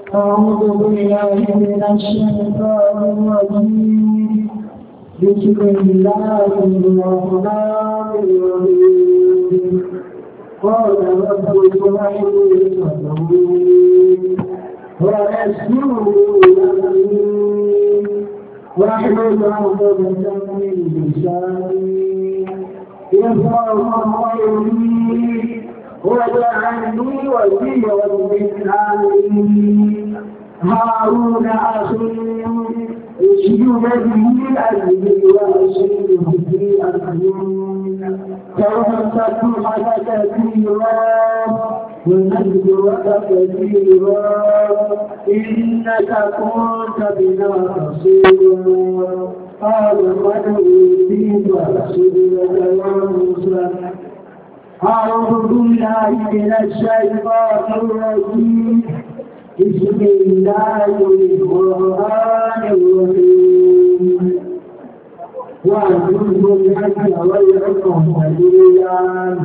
أعوذ بالله من الشيطان الرجيم بسم الله الرحمن الرحيم قال رب اشرح لي صدري ويسر لي أمري واحلل عقدة من لساني يفقهوا قولي واجعلني وزيرا من أهلي هارون أخي اشدد به أجري وأشركه في أمري فنسبحك كثيرا ونذكرك كثيرا إنك كنت بنا بصيرا قال قد أوتيت سؤلك يا موسى أعوذ بالله من الشيطان الرجيم بسم الله الرحمن الرحيم وأنتم الحج والعمرة لله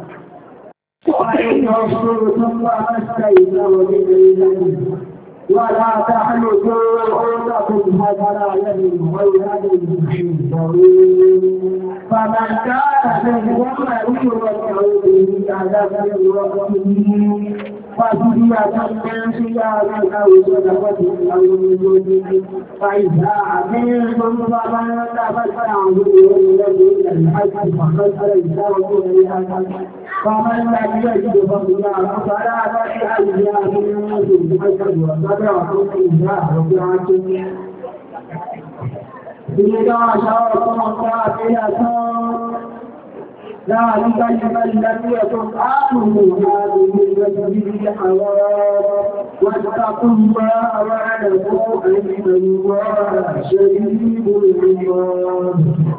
وإن أصرتم فاستيسروا من الذي ولا تحلقوا رؤوسكم حتى يبلغ غير المحيطين فمن كان منكم مريضا أو به عذاب من ربه ففدية من صيام أو صدقة أو نسك فإذا عملتم فمن تمتع بالعمرة إلى الحج فقد أيسر إليها فمن لم يجد فصيام ثلاثة أيام ثم الحج وسبعة إذا رجعتم إذا شرطتم كافية ذلك لمن لم يكن آمنوا هذه المسجد الحرام واتقوا الله واعلموا أن الله شديد العقاب.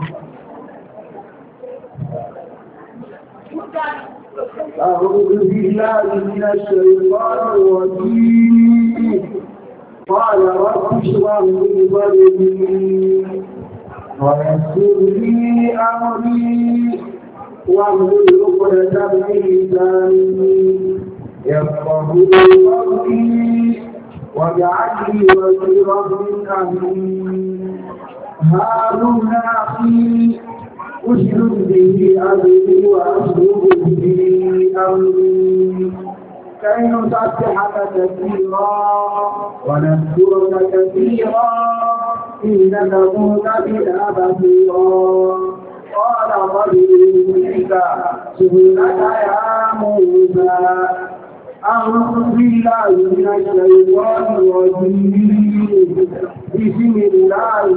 أعوذ بالله من الشيطان الرجيم قال رب اشرح لي صدري ويسر لي أمري واحلل عقدة من لساني يفقهوا قولي واجعل لي وزيرا من أهلي هارون أخي اشدد به أمري وأشركه به أمري كي نسبحك كثيرا ونذكرك كثيرا إنك كنت بنا بصيرا قال قد أوتيت سؤلك يا موسى أعوذ بالله من الشيطان الرجيم بسم الله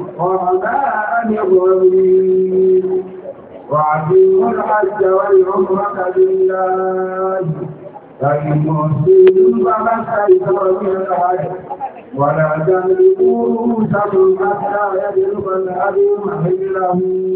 الرحمن الرحيم وأتموا الحج والعمرة لله فإن أحسنتم فما استيسر من الحج ولا تملكوا رؤوسكم حتى يبلغ الهدي محله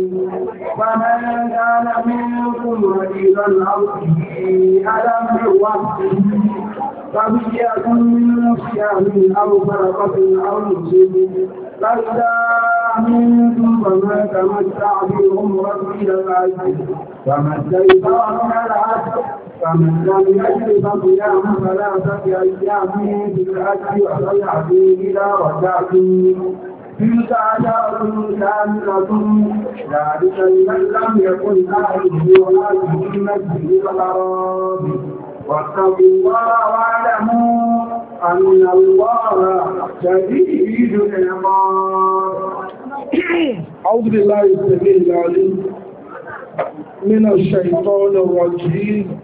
فمن كان منكم مريضا أو به ألم برأسه ففدية من صيام أو صدقة أو نسك فإذا أمنتم فمن تمتع بعمرة إلى الحج فما استيسر من الحج فمن لم يجد فصيام ثلاثة أيام في الحج وسبعة إذا رجعتم تلك عشرة كاملة ذلك لمن لم يكن أهله هذه المسجد الحرام واتقوا الله واعلموا أن الله شديد العقاب. أعوذ بالله السميع العليم من الشيطان الرجيم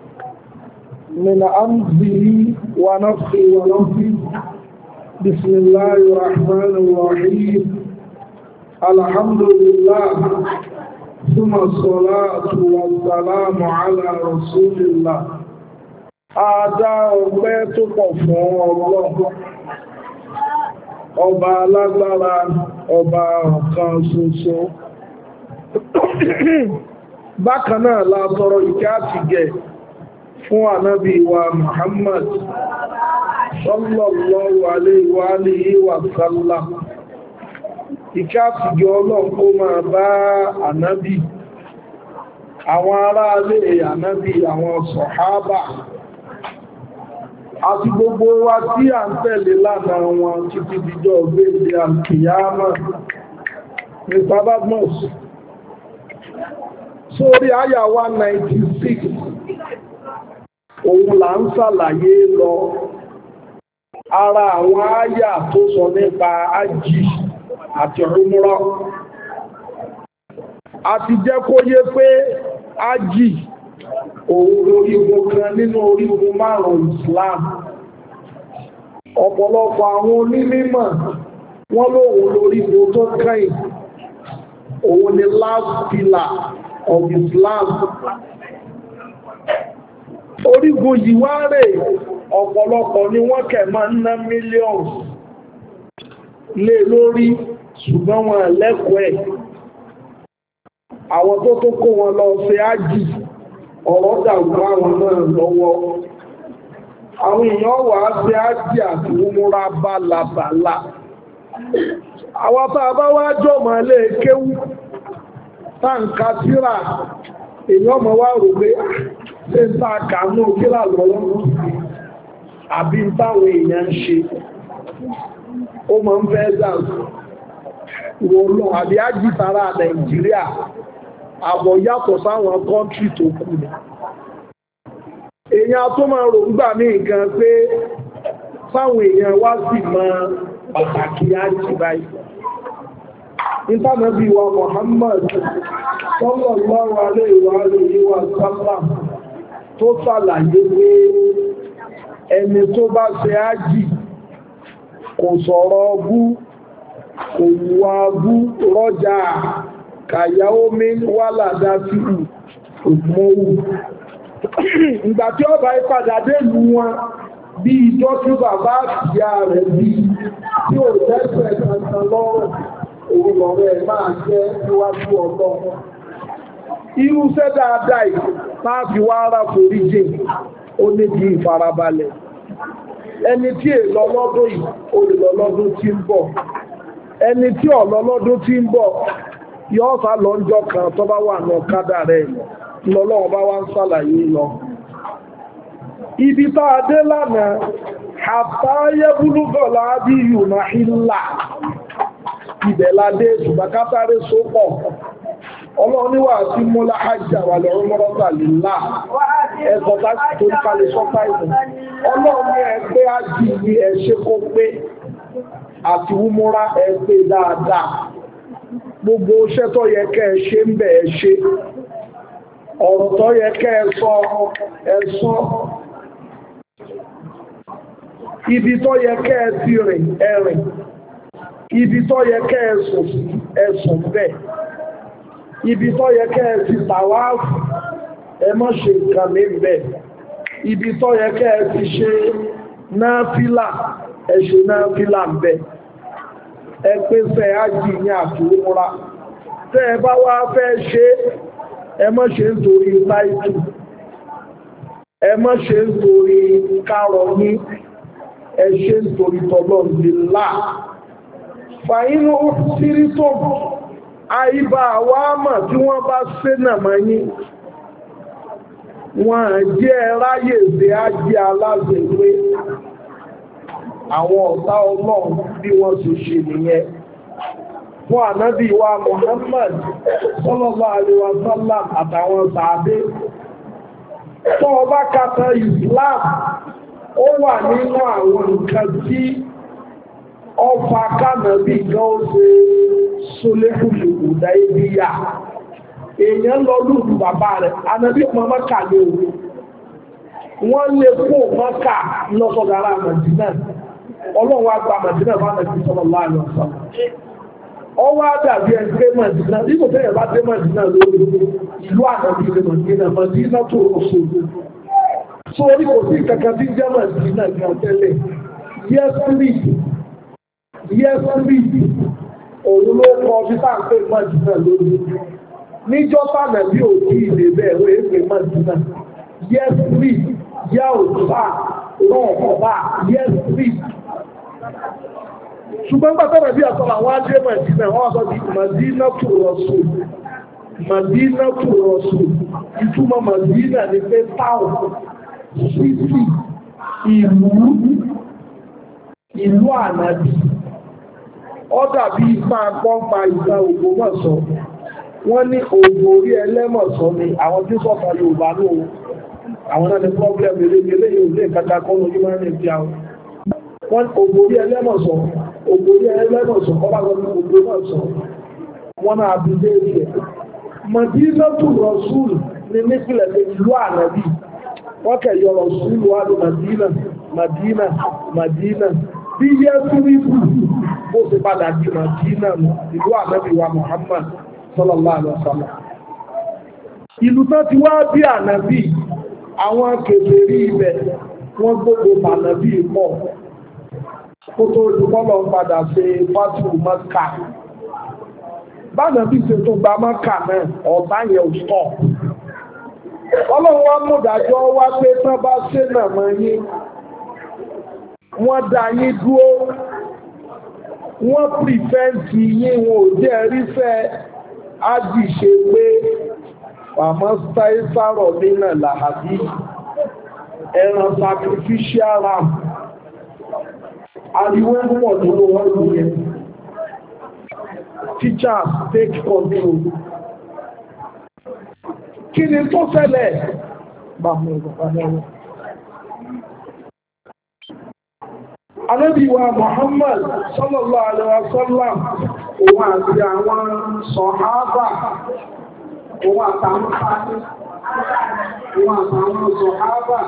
من أمره ونفخه ونفخه بسم الله الرحمن الرحيم الحمد لله ثم الصلاة والسلام على رسول الله. Adá ọpẹ́ tó pọ̀ fún Ọlọ́run, ọba alágbára, ọba ọ̀kan ṣoṣo. Bákan náà la tọrọ ìkẹ́ àti gẹ̀ fún ànábì wa Muhammad sallallahu alayhi wa alihi wa sallam. Ìkẹ́ àti gẹ̀ Ọlọ́run kó máa bá ànábì, àwọn ará ilé ànábì, àwọn sọ̀hábà, àti gbogbo wa tí à ń tẹ̀lé lánàá wọn títí díjọ́ gbèsè àkìyámà ní Badmus sórí àyà 196 òun là ń ṣàlàyé lọ ara àwọn àyà tó sọ nípa ájì àti umrah àti jẹ́ kó yé pé ájì òun orígun kan nínú orígun márùn-ún Islam ọ̀pọ̀lọpọ̀ àwọn onímọ̀ wọ́n lóhun lórígun tó kẹ́yìn òun ni last pillar of Islam orígun yìí wá rè ọ̀pọ̀lọpọ̀ ni wọ́n kẹ̀ máa ń ná millions lé lórí ṣùgbọ́n wọn lẹ́kọ̀ọ́ ẹ̀ àwọn tó kó wọn lọ ṣe ájì ọ̀rọ̀ dàgbà àwọn náà lọ́wọ́ àwọn èèyàn wà á ṣe ájì àti umura bálabàlá àwọn tá a bá wá jọmọ lé kéwú táǹkà síra èèyàn mọ̀ wá rò pé ṣe ń ta kàánú kílà lọ́wọ́ àbí táwọn èèyàn ń ṣe ó máa ń fẹ́ dàgbà wọ́n lọ àbí ájì tara Nàìjíríà àbọ̀ yàtọ̀ sáwọn kọ́ntrí tó kù ní èèyàn tó máa rò ń gbà ní nǹkan pé sáwọn èèyàn wá sì máa pàtàkì ájì báyìí ìtànàbí wa Muhammad sallallahu alaihi wa sallam tó ṣàlàyé pé ẹni tó bá ṣe ájì kò sọ̀rọ̀ ọbú kò wà bú rọ́jà kàyàwó mi wà ládá sí ògbóhù ìgbà tí ó bá ìpadà délù wọn bí ìjọ tí bàbá àtìyá rẹ̀ bí tí ò tẹ́sẹ̀ kankan lọ́rùn òun lọ́rọ̀ ẹ̀ máa jẹ́ níwájú Ọlọ́run irúṣẹ́ dáadáa yìí máa fi wá ara forí jìn ó ní bí ìfarabalẹ̀ ẹni tí èlọ lọ́dún yìí olùlọ́lọ́dún tí ń bọ̀ ẹni tí ọ̀lọ́lọ́dún tí ń bọ̀ yóò sá lọ́njọ́ kan tó bá wà ní ọ̀kadà rẹ̀ lọ́lọ́wọ́ bá wá ń ṣàlàyé lọ ibi tá a dé lánàá àtàyẹ́búlúgọ̀lá bí yùnà ìlà ìbẹ̀ládé ṣùgbàkátàrí sópọ̀ ọlọ́níwà sí múlá hajjá wà lọ́rọ̀ mọ́rọ́ta lílá ẹ̀kọ́ láti tó ń kalẹ̀ sọ́pá ìlú ọlọ́ní ẹgbẹ́ ájì ní ẹ̀ṣẹ́ kó pé àti wúmúra ẹgbẹ́ dáadáa gbogbo iṣẹ́ tó yẹ kẹ́ ẹ ṣe ń bẹ̀ ẹ ṣe ọ̀rọ̀ tó yẹ kẹ́ ẹ sọ ẹ sọ ibi tó yẹ kẹ́ ẹ ti rìn ẹ rìn ibi tó yẹ kẹ́ ẹ sùn ẹ sùn bẹ́ẹ̀ ibi tó yẹ kẹ́ ẹ ti tàwáàfù ẹ má ṣe nǹkan ní bẹ́ẹ̀ ibi tó yẹ kẹ́ ẹ ti ṣe náfílà ẹ ṣe náfílà bẹ́ẹ̀ ẹ pèsè ájì ní àtúwúmúra tẹ́ ẹ bá wá fẹ́ ṣe ẹ má ṣe nítorí láìtù ẹ má ṣe nítorí kárọ̀ ní ẹ ṣe nítorí tọ́lọ́ nílá fàínú sírí tó àìbá àwámà tí wọ́n bá ṣe nàmà yín wọ́n jẹ́ ráyè sí ájí aláṣẹ pé àwọn ọ̀tá Ọlọ́run bí wọ́n ti ṣe nìyẹn fún ànábì wa Muhammad sallallahu alaihi wa sallam àtàwọn sàábé tó ọba kàtà Islam ó wà nínú àwọn nǹkan tí ọfà kánàbí gan ó ṣe sólẹ́kùnlẹ̀kù dáébíyà èèyàn lọ lùdù bàbá rẹ̀ ànábì ọmọ Mẹ́kà ní òwe wọ́n lè kó Mẹ́kà lọ́sọ̀dára Mẹdínà Ọlọ́run wá gba Mẹdínà bá Nàbí sallallahu alaihi wasallam ọwọ́ àdàbí ẹgbẹ́ Mẹdínà nígbò tẹ́yẹ̀ bá dé Mẹdínà lórí ìlú àdàbí ilẹ̀ Mẹdínà tó rọ̀ṣọ́ so orí kò sí kankan tí jẹ́ Mẹdínà gan tẹ́lẹ̀ yẹ́sírì òun ló kọ́ bí tá à ń pè Mẹdínà lórí níjọ́ tánà bí òkú ilé bẹ́ẹ̀ wọ́n èpè Mẹdínà yẹ́sírì yá òtúbà rọ̀ọ̀kọ̀bà yẹ́sírì ṣùgbọ́n gbàtọ́rọ̀ bí àtọ́lá wọ́n á dé Mẹdínà wọ́n sọ di Mẹdínà tó rọ̀ṣù Mẹdínà tó rọ̀ṣù ìtumọ̀ Mẹdínà ní pé táwọn sísì ìlú ànábì ó dàbí ipá pọ́npa ìgbà Ògbómọ̀ṣọ́ wọ́n ní Ògbórí Ẹlẹ́mọ̀ṣọ́ ni àwọn tí sọ̀tà Yorùbá ní àwọn náà ní pọ́blẹ̀mù eléyìí ò lè kàkà kọ́ lójú máa ń rìn bí àwọn wọ́n Ògbórí Ẹlẹ́mọ̀ṣọ́ kọ́bá lọ ní Ògbómọ̀ṣọ́ wọ́n náà bí dé ìfẹ́ Madinatu Rasul ní nípìnlẹ̀ ìlú ànábì wọ́n kẹ̀ yọ Rasul wà ní Madina bí yẹ́ túrípù ó sì padà di Madina ìlú ànábì wa Muhammad sallallahu alaihi wasallam ìlú tó ti wá bí ànábì àwọn kèfèrí ibẹ̀ wọ́n gbogbo ànábì pọ̀ kó tó olùkọ́lọ̀ padà ṣe fátù Mẹ́kà bánàbí ṣe tó gba Mẹ́kà náà ọ̀tá yẹn ò stọ̀ ọlọ́run wá mú dájọ́ wá pé tán bá ṣe nà mọ́ yín wọ́n dá yín dúró wọ́n pìfẹ́ǹtì yín wọn ò jẹ́ rífẹ́ ájì ṣe pé àmọ́ sáìsàrọ̀ nínà làhàbí ẹran sacrificial ram ariwo pọ̀ nínú wọn lóyẹ teachers take control kí ni tó ṣẹlẹ̀ bàmú ìgbàgbọ́ Ànábì wa Muhammad sallallahu alaihi wasallam òun àti àwọn sọ̀hábà òun àtàwọn sọ̀hábà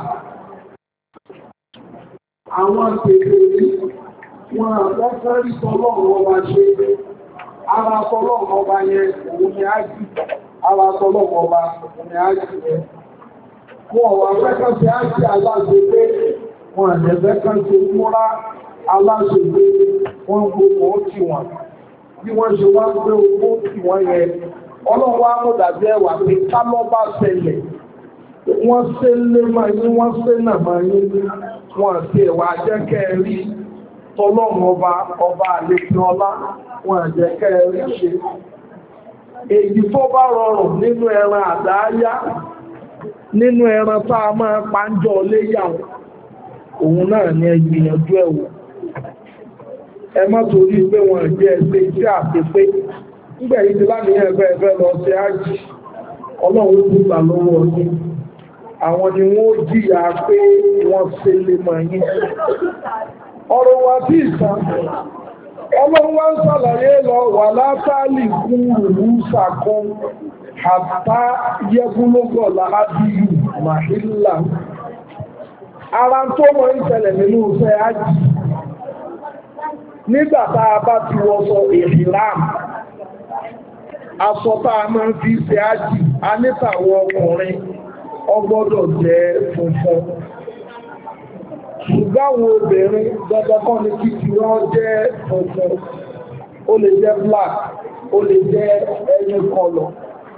àwọn tèèrè wọn àpọ́fẹ́ rí tọ́lọ́run ọba ṣe ara tọ́lọ́run ọba yẹn òun ni ájì ara tọ́lọ́run ọba òun ni ájì yẹn wọn wà fẹ́kọ́ sí ájì aláṣẹ pé wọn àjẹ́fẹ́ kan ṣe múra aláṣẹ pé wọ́n gbogbo ó kí wọn bí wọ́n ṣe wá gbé owó kí wọ́n yẹ ọlọ́wọ́ amúdàbí ẹwà pé ká lọ́ bá ṣẹlẹ̀ wọ́n ṣe lé máa yín wọ́n ṣe nà máa yín wọ́n àti ẹ̀wà àjẹ́kẹ́ rí tọ́lọ́run ọba àlejò ọlá wọ́n àjẹ́kẹ́ rí ṣe èyí tó bá rọrùn nínú ẹran àdáyá nínú ẹran tá a máa pàǹjọ léyàwó òun náà ni ẹgbìyànjú ẹ̀wọ̀ ẹ má torí pé wọ́n jẹ́ ẹgbẹ́ tí a ti pé nígbẹ̀yìn tí láti ẹgbẹ́ ẹgbẹ́ lọ sí ájì ọlọ́run tó gbà lọ́wọ́ ọdún àwọn ni wọ́n jìyà pé wọ́n ṣe lè mọ̀ yín ọ̀rọ̀ wa tí ìtàn ọlọ́run wá ń sàlàyé lọ wà látàlì kún rùrù sàkún àtà yẹgúnlógọ̀ láàbíyù màhílà ara tó mọ̀ ń ṣẹlẹ̀ nínú iṣẹ́ ájì nígbà tá a bá ti wọṣọ ìhìrámù aṣọ tá a máa ń fi ṣe ájì a nítàwọn ọkùnrin ọgbọ́dọ̀ jẹ́ funfun ṣùgbọ́n àwọn obìnrin dandankan ní kíkí wọ́n jẹ́ funfun ó lè jẹ́ black ó lè jẹ́ any color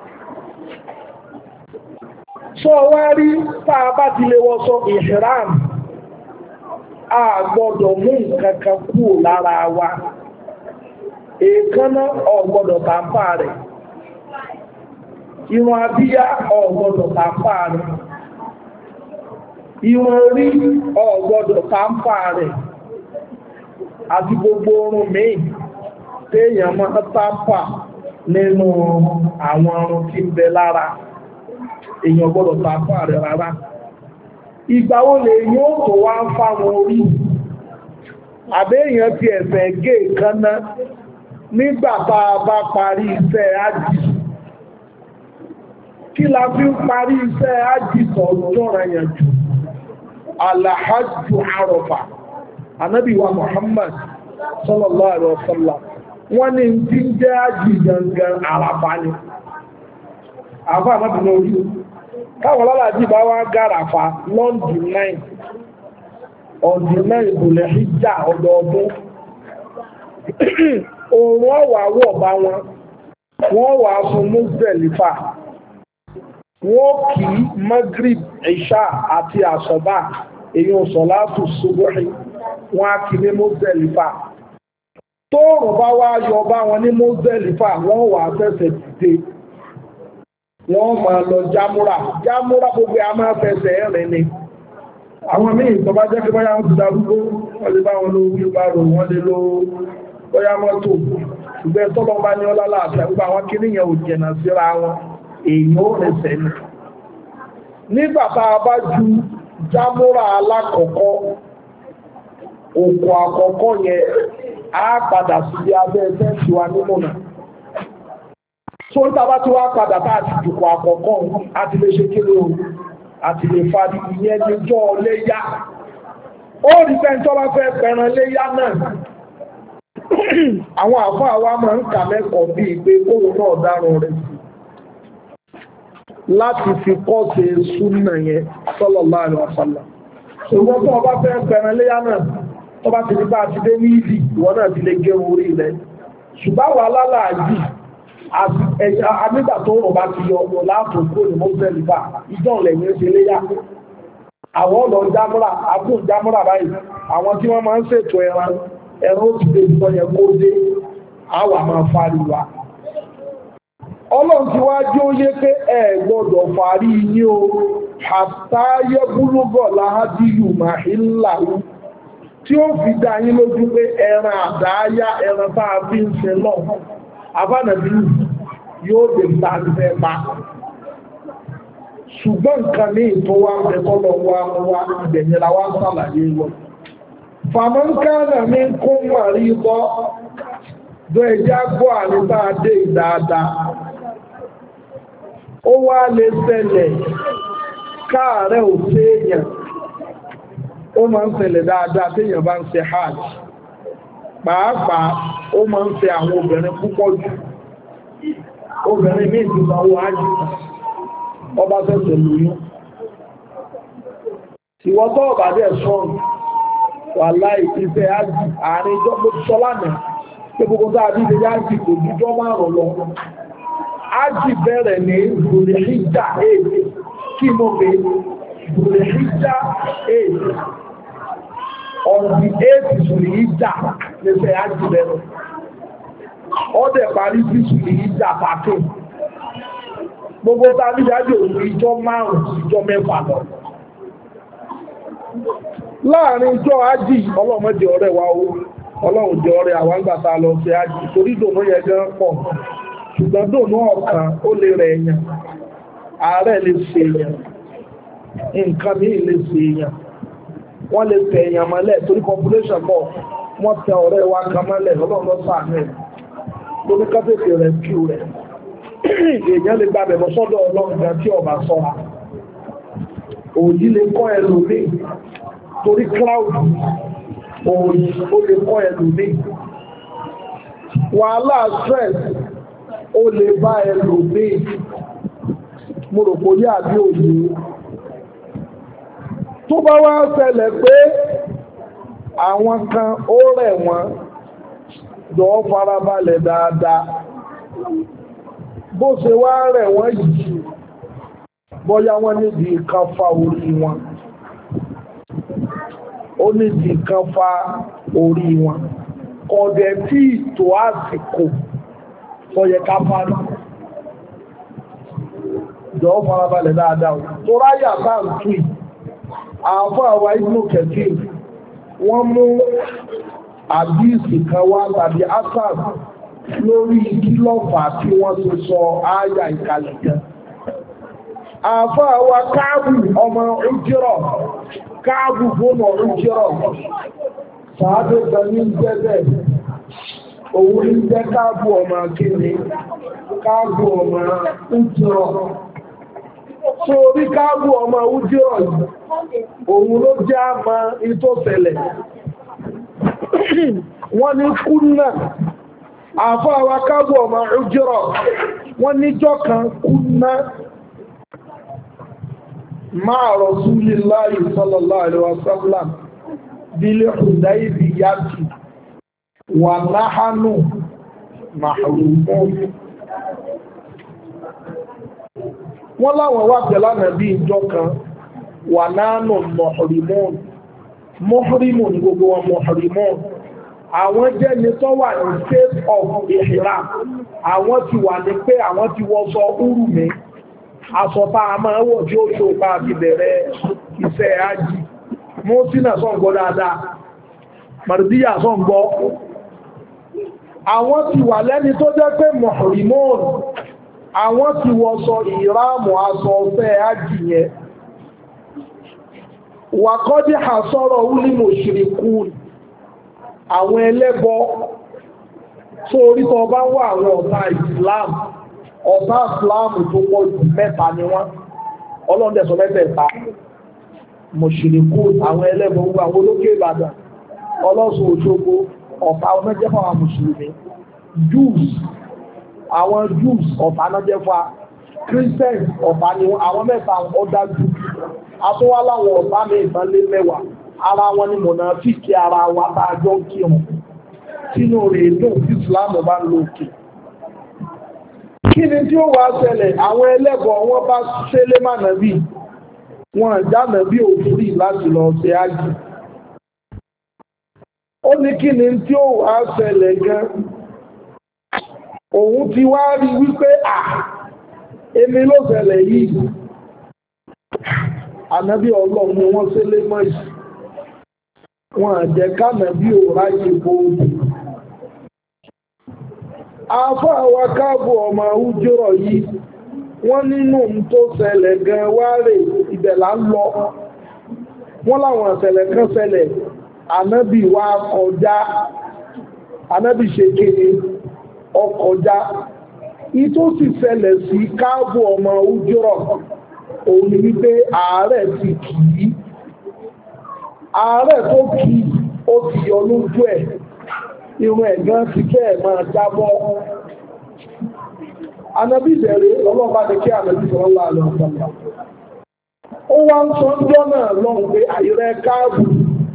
sọ wá rí tá a bá ti lè wọṣọ ìhìrám a gbọ́dọ̀ mú nǹkan kan kúrò lára wa èékánná ò gbọ́dọ̀ tàǹpà rẹ̀ irun abíyá ò gbọ́dọ̀ tàǹpà rẹ̀ irun orí ò gbọ́dọ̀ tàǹpà rẹ̀ àti gbogbo orun míì téèyàn máa tàǹpà nínú àwọn ọrùn tí ń bẹ lára èèyàn gbọ́dọ̀ tàǹpà rẹ̀ rárá ìgbà wo lè yóò tó wá ń fáwọn orí àbẹ́yàn ti ẹ̀fẹ̀ gé ìkánná nígbà tá a bá parí iṣẹ́ ájì kí la fi ń parí iṣẹ́ ájì tọ̀ọ̀tọ̀rọ̀ yẹn jù alhajju Arafa Ànábì wa Muhammad sallallahu alaihi wasallam wọ́n ní tí ń jẹ́ ájì gangan Àràfà ni àfà àmọ́bìnrin orí káwọn lọ́làjì bá wá gàràfà lọ́ndì 9 ọdún 9 ìbòlẹ̀ ìjà ọdọọdún òun ọwà wọ̀ bá wọ́n wà fún Muzdalifa wọ́n kì í Maghrib Isha àti àsọ̀bá èyí sọ̀látù subuhi wọ́n á kì ní Muzdalifa tóòrùn bá wá yọ bá wọn ní Muzdalifa wọ́n wà fẹ́sẹ̀ dìde wọ́n máa lọ jámúra gbogbo a máa fẹsẹ̀ rìn ni àwọn míì tó bá jẹ́ pé bóyá wọ́n ti darúgbó wọ́n lè bá wọn lo wheelbarrow wọ́n lè lo bóyá mọ́tò ṣùgbẹ́ tọ́lọ́ bá ní ọlá láti àgbà àwọn kìnnìyàn ò jẹ̀nà síra wọn èèyàn ò rẹsẹ̀ ní nígbà tá a bá ju jámúra alákọ̀ọ́kọ́ òkú àkọ́kọ́ yẹn á padà sí abẹ́ ẹgbẹ́ tiwa nínú náà tó ń tàbá tí wá padà tá àti jùkọ̀ àkọ́kọ́ àti lè ṣe kéré o àti lè fàdí ìyẹn níjọ́ léyá ó rí pé tó bá fẹ́ pẹran léyá náà àwọn àfọ́ àwa máa ń kà mẹ́kọ̀ọ́ bí i pé kóhun náà dárun rẹ̀ láti fi kọ́ ṣe súnà yẹn sallallahu alaihi wasallam ṣùgbọ́n tó bá fẹ́ pẹran léyá náà tó bá ti nípa àti dé ní ìdí ìwọ náà ti lè gé orí rẹ̀ ṣùgbọ́n wà lálàájì àmìgbà tó rọ̀ bá ti yọ ọ̀rọ̀ látòkó ní mọ́sẹ̀lìfà ìjọ́ lẹ̀yìn ṣe léyá àwọn ọ̀lọ́ jámúrà àbùn jámúrà báyìí àwọn tí wọ́n máa ń ṣètò ẹran ó ti dé ìtọ́ yẹn kó dé àwà máa fariwa ọlọ́run ti wá jẹ́ ó yé pé ẹ gbọ́dọ̀ fàárí yín o àtàyẹ búlúgọ̀ láhádìlù màhíláwú tí ó fi dá yín lójú pé ẹran àdáyá ẹran tá a fi ń ṣe lọ abánàbí yóò dé ìtàgbẹ́ pa ṣùgbọ́n nǹkan ní ìtọ́ wa ń bẹ̀kọ́ lọ wá ìbẹ̀yẹ̀lá wá sàlàyé lọ fàmọ́nkánà mi kún màrí bọ́ bọ́ ẹjá gbọ́ àníbá dé ìdáadáa ó wá lè ṣẹlẹ̀ káàrẹ̀ ò téèyàn ó máa ń ṣẹlẹ̀ dáadáa téèyàn bá ń ṣe hajj pàápàá ó máa ń ṣe àwọn obìnrin púpọ̀ jù obìnrin ní ìdúnàwó hajj ọba fẹ́sẹ̀ lóyún ìwọ́tọ́ ọ̀bàdẹ̀ sọ́ọ̀nù wà láì ìfẹ́ hajj àárín ìjọba sọ́lánà pé gbogbo tó àbí ìdíjá hajj kò jùjọ́ márùn lọ hajj bẹ̀rẹ̀ ní Dhul-Hijjah 8 kí mo pè Dhul-Hijjah 8 on the 8th Dhul-Hijjah lẹ́sẹ̀ hajj bẹ̀rẹ̀ ọdẹ parí sí Dhul-Hijjah 13 gbogbo tó àbí ìdíjá ìjọ márùn ìjọ mẹ́fà lọ láàrin ìjọ ájì ọlọ́mọdé ọ̀rẹ́ wa ó ọlọ́run jẹ́ ọ̀rẹ́ àwọn àgbàta lọ sí ájì torí dònú yẹ gan pọ̀ ṣùgbọ́n dònú ọ̀kan ó lè rẹ̀ èèyàn ààrẹ lè ṣe èèyàn nǹkan míì lè ṣe èèyàn wọ́n lè tẹ èèyàn mọ́lẹ̀ torí population pọ̀ wọ́n tẹ ọ̀rẹ́ wa kan mọ́lẹ̀ ọlọ́run sàánú ẹ̀ lórí kápẹ́tì rẹ̀ kí rẹ̀ èèyàn lè gbàbẹ̀ lọ sọ́dọ̀ ọlọ́run gan tí ọba sọ́ra òyì lè kọ́ ẹlòmíì torí cloud òyì ó lè kọ́ ẹlòmíì wàhálà stress ó lè bá ẹlòmíì mo rò pé ní àbí òyì tó bá wá ṣẹlẹ̀ pé àwọn kan ó rẹ̀ wọ́n jọ̀ọ́ farabalẹ̀ dáadáa bó ṣe wá rẹ̀ wọ́n yìí bọ́yá wọ́n nídi kan fa orí wọn ó nídi kan fa orí wọn kọ̀dẹ̀ tí ìtò àsìkò sọyẹ ká fárí jọ farabalẹ̀ dáadáa tó ráyà bá ń tù àfọ́ àwà Ibn Kathir wọ́n mú àdíìsì kan wá tàbí asad lórí kílọ̀fà tí wọ́n ti sọ ááyà ìkàlẹ̀ kan àfá wa káàbù ọmọ Ujra káàbù fónà Ujra sàádé tẹ̀lé jẹ́bẹ̀ òun ní jẹ́ káàbù ọmọ akíní káàbù ọmọ Ujra so orí káàbù ọmọ Ujra òun ló jẹ́ àmà ìtòsẹ̀lẹ̀ wọ́n ní kúnnà àfá wa káàbù ọmọ Ujra wọ́n níjọ́ kan kúnnà مع رسول الله صلى الله عليه وسلم بالحديبية ونحن محرومون wọ́n láwọn wá pẹ̀lú Ànábì ìjọ kan wà nánà mọ̀hùrìmọ́n mọ̀hùrìmọ́n ní gbogbo wọn mọ̀hùrìmọ́n àwọn jẹ́ ní tó wà ní state of ihram àwọn ti wà ní pé àwọn ti wọ́ sọ úrùmí àsọ̀pá àmọ́ ẹwọ̀ tí ó ṣò bá ti bẹ̀rẹ̀ iṣẹ́ ájì mọ́sínà sọ́ǹgbọ́ dáadáa màrìdíyà sọ́ǹgbọ́ àwọn ti wà lẹ́ni tó jẹ́ pé mọ̀rìmọ́n àwọn ti wọṣọ ìráàmù aṣọ ọ̀fẹ́ ájìyẹ wàkọ́dí àsọ́rọ̀ wúlímò ṣìrìkún àwọn ẹlẹ́bọ tó orí tó bá wà àwọn ọ̀tá Islam tó pọ̀ jù mẹ́ta ni wọ́n ọlọ́ndẹ̀sọ mẹ́tẹ̀ẹ̀ta mùṣìríkùn àwọn ẹlẹ́bọ àwọn olókè Ìbàdàn Ọlọ́ṣun Òṣogbo ọ̀tá ọmọjẹ́fà àwọn mùsùlùmí Jews àwọn Jews ọ̀tá ọmọjẹ́fà Christians ọ̀tá ni àwọn mẹ́ta ọdájú àtúwá láwọn ọ̀tá ní ìbánlé mẹ́wàá ara wọn ni mùnáfíkì ara wa tá a jọ ń kírun sínú rẹ̀ dùn tí Islam bá ń lo òkè kí ni tí ó wá ṣẹlẹ̀ àwọn ẹlẹ́bọ wọn bá ṣẹlẹ̀ mánàbí wọn àjánàbí òfurì láti lọ ṣe ájì ó ní kí ni tí ó wá ṣẹlẹ̀ gan òun ti wá rí wípé èmi ló ṣẹlẹ̀ yìí ànábí Ọlọ́run ni wọ́n ṣẹlẹ̀ mọ́ ìsìn wọn àjẹ́ kánàbí ò ráyè bóòdù àfọ́ àwọn káàbù ọmọ àwùjọ́rọ̀ yìí wọ́n nínú tó ṣẹlẹ̀ gan wárè ìbẹ̀lá ń lọ wọ́n láwọn ìṣẹ̀lẹ̀ kan ṣẹlẹ̀ ànábì wá kọjá ànábì ṣe kéde ọkọjá ìtó sì ṣẹlẹ̀ sí káàbù ọmọ àwùjọ́rọ̀ òun ni wípé àárẹ̀ ti kìí àárẹ̀ tó kìí ó ti yọ lójú ẹ̀ irun ẹ̀gán ti kẹ́ ẹ̀ máa jábọ́ anábì ìbẹ̀rẹ̀ lọ́lọ́bá ní kí ànábì sọ̀rọ̀ láàrín ọ̀sánlá ó wá ń sọ ńjọ́ náà lọ́n pé àìrẹ́ káàbù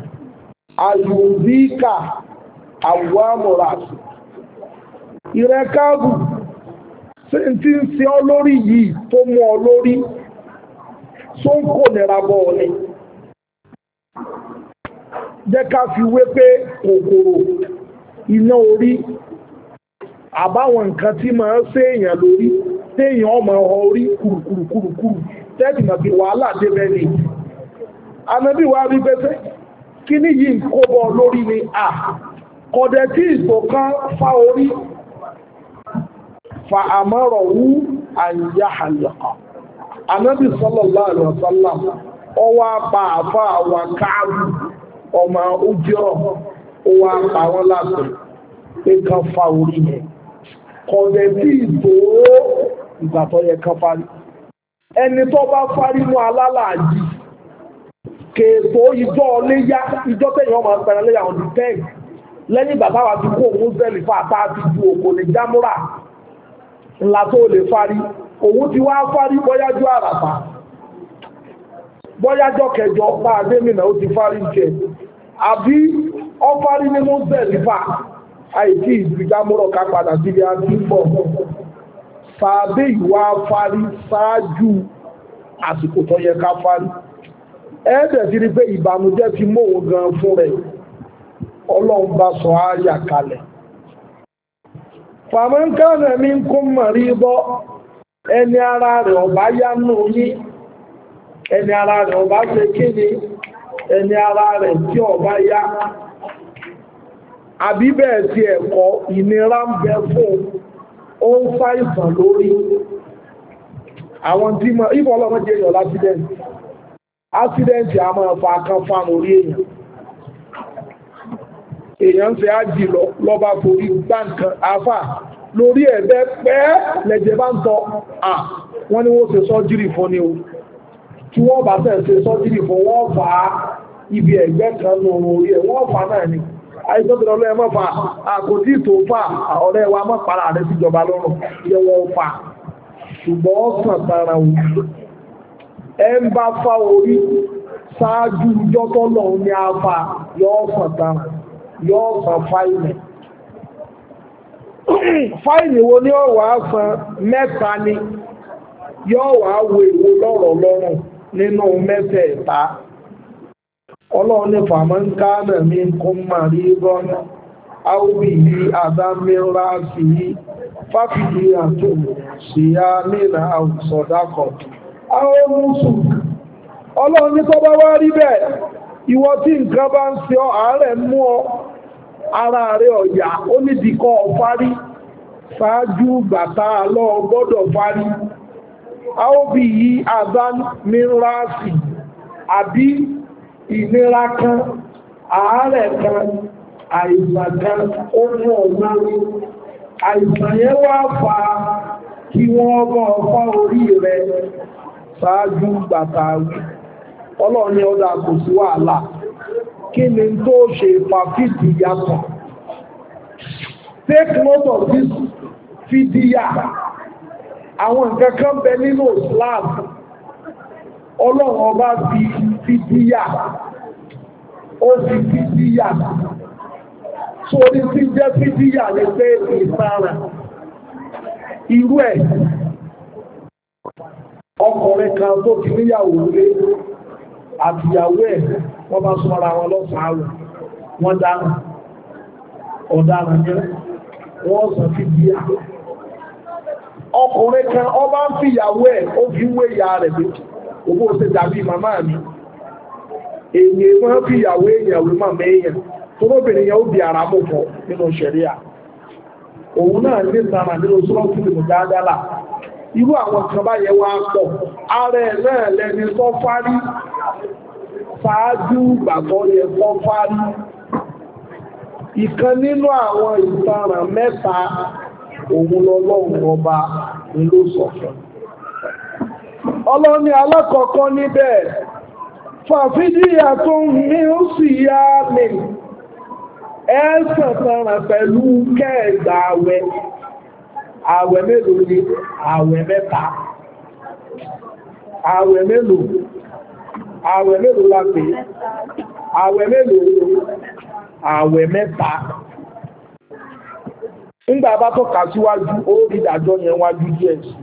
àyùbíkà àwọ̀mọ̀ràsì ìrẹ́ káàbù tí ń ṣe ọ lórí yìí tó mú ọ lórí tó ń kò nira bọ́ ọ ní jẹ́ ká fi wé pé kòkòrò iná orí àbáwọn nǹkan tí máa ń ṣe èèyàn lórí téèyàn ọmọ orí kùrùkùrùkùrù tẹ́tì mọ̀ pé wàhálà débẹ̀ ni anábì wá rí pẹ́sẹ́ kí ní yìí ń kó bọ́ lórí ni kọ̀dẹ̀ tí ìṣọ̀kan fá orí fa àmọ́rọ̀ wú àyíyá àyàkà anábì sallallahu alaihi wasallam ọwọ́ apá àfá àwọn káàbù ọmọ ojúrọ̀ ó wá pa wọ́n láti pé kan fa orí yẹn kọ̀dẹ̀ tí ìtò ìgbà tó yẹ kan parí ẹni tó bá fárí mú alálàájì kèètò ìjọ léyá ìjọ tẹ́yàn ọmọ pẹ̀rẹ̀ léyà on the 10 lẹ́yìn bàbá wa ti kó òun zẹ́lì fà tá ti ju òkò lè jámúrà ńlá tó lè fárí òun ti wá fárí bọ́yájú àràfà bọ́yájọ́ kẹjọ bá adémìnà ó ti fárí jẹ àbí ọfárí ní mọ́sẹ̀lífà àìtí ìgbìjámúrọ̀ ká padà síbi àtúbọ̀ sàbẹ́ ìwà fárí ṣáájú àsìkò tó yẹ ká fárí ẹ̀ẹ́dẹ̀ ti rí pé ìbànújẹ́ ti mọ́ òun gan fún rẹ̀ ọlọ́run bá sọ áyà kalẹ̀ fàmọ́nkánà mi ń kún mọ̀rí bọ́ ẹni ara rẹ̀ ọ̀bá yánú yí ẹni ara rẹ̀ ọ̀bá ṣe kéde ẹni ara rẹ̀ tí ọ̀bá yá àbí bẹ́ẹ̀ ti ẹ̀kọ́ ìnira ń bẹ fún ó ń ṣàìsàn lórí àwọn tí mọ̀ ìbọn ọlọ́mọ jẹ́ èèyàn lásìdẹ́ntì ásìdẹ́ntì a máa fa kan fáwọn orí èèyàn ṣe ájì lọ́bá forí gbáǹkan àfà lórí ẹ̀bẹ́ pẹ́ lẹ́jẹ̀ bá ń tọ́ wọ́n ní wọ́n ṣe sọ́jírì fún ni o tí wọ́n bá fẹ́ ṣe sọ́jírì fún wọ́n fà á ibi ẹ̀gbẹ́ kan nù orí ẹ̀ wọ́n fà náà ni àìsọ́bìnrin ọlọ́ẹ̀ mọ́ fà àkòtí tó fà ọ̀rẹ́ wa mọ́ para rẹ̀ síjọba lọ́rùn yẹ wọ́n fà ṣùgbọ́n ọ̀sán tara wù ẹ ń bá fá orí ṣáájú jọ́tọ́lọ̀ ní afa yọ ọ̀sán tara yọ ọ̀sán fáìlì fáìlì wo ni ọ̀wà san mẹ́ta ni yọ wà wo èwo lọ́rọ̀ lọ́rùn nínú mẹ́tẹ̀ẹ̀ta ọlọ́run ní fàmọ́ ń ká náà ní kún màrí rọ́nà áwùbí yìí àdámẹ́rà sí yìí fáfìdí àtò sí yá nínà àwùsọ̀dákọ̀ àwọn mùsù ọlọ́run ní tọ́bá wá rí bẹ́ẹ̀ ìwọ tí nǹkan bá ń ṣe ọ́ àárẹ̀ mú ọ ara rẹ̀ ọ̀yà ó nídìí kọ́ ọ fárí ṣáájú gbàtà lọ gbọ́dọ̀ fárí a ó bí yí adán mìíràsì àbí ìnira kan àárẹ̀ kan àìsàn kan ó mú ọ̀nà àìsàn yẹn wá fà kí wọ́n bọ́ ọkọ̀ orí rẹ̀ ṣáájú gbàtà ọlọ́run ní ọdá kò sí wàhálà kí ni tó ṣe fàfíìdì yàtọ̀ take note of this fídíyà àwọn nǹkan kan bẹ nínú Islam ọlọ́run ọba fi fídíyà ó fi fídíyà sórí tí jẹ́ fídíyà ní pé ìsára irú ẹ̀ ọkùnrin kan tó ti níyàwó lé àtìyàwó ẹ̀ wọ́n bá súnmọ́ra wọn lọ́sàn-án wọ́n dáná ọ̀daràn yẹn wọ́n sọ fídíyà ọkùnrin kan ọba ń fi ìyàwó ẹ̀ ó fi wé ìyá rẹ̀ bí owó ṣe dàbí màmá mi èyí wọ́n fi ìyàwó èèyàn wé màmá èèyàn tó lóbìnrin yẹn ó di ara mú fọ nínú ṣẹ̀ríà òun náà ní sára nínú sọ́ọ̀tù ìlú dáadáa irú àwọn kan báyẹn wá pọ̀ ara ẹ̀ náà lẹni tó fárí ṣáájú gbàgbọ́ yẹ tó fárí ìkan nínú àwọn ìfaràn mẹ́ta òun lọ́lọ́run ọba ló sọ̀fẹ́ ọlọ́ni alákọ̀ọ́kọ́ níbẹ̀ fàfídíyà tó ń ní ó sì yá mi ẹ̀ẹ́sàn sanràn pẹ̀lú kẹ́ẹ̀gbà àwẹ̀ mélòó ni àwẹ̀ mẹ́ta àwẹ̀ mélòó la pè àwẹ̀ mélòó àwẹ̀ mẹ́ta nígbà bá tó kà síwájú ó rí ìdájọ́ yẹn wájú díẹ̀ sí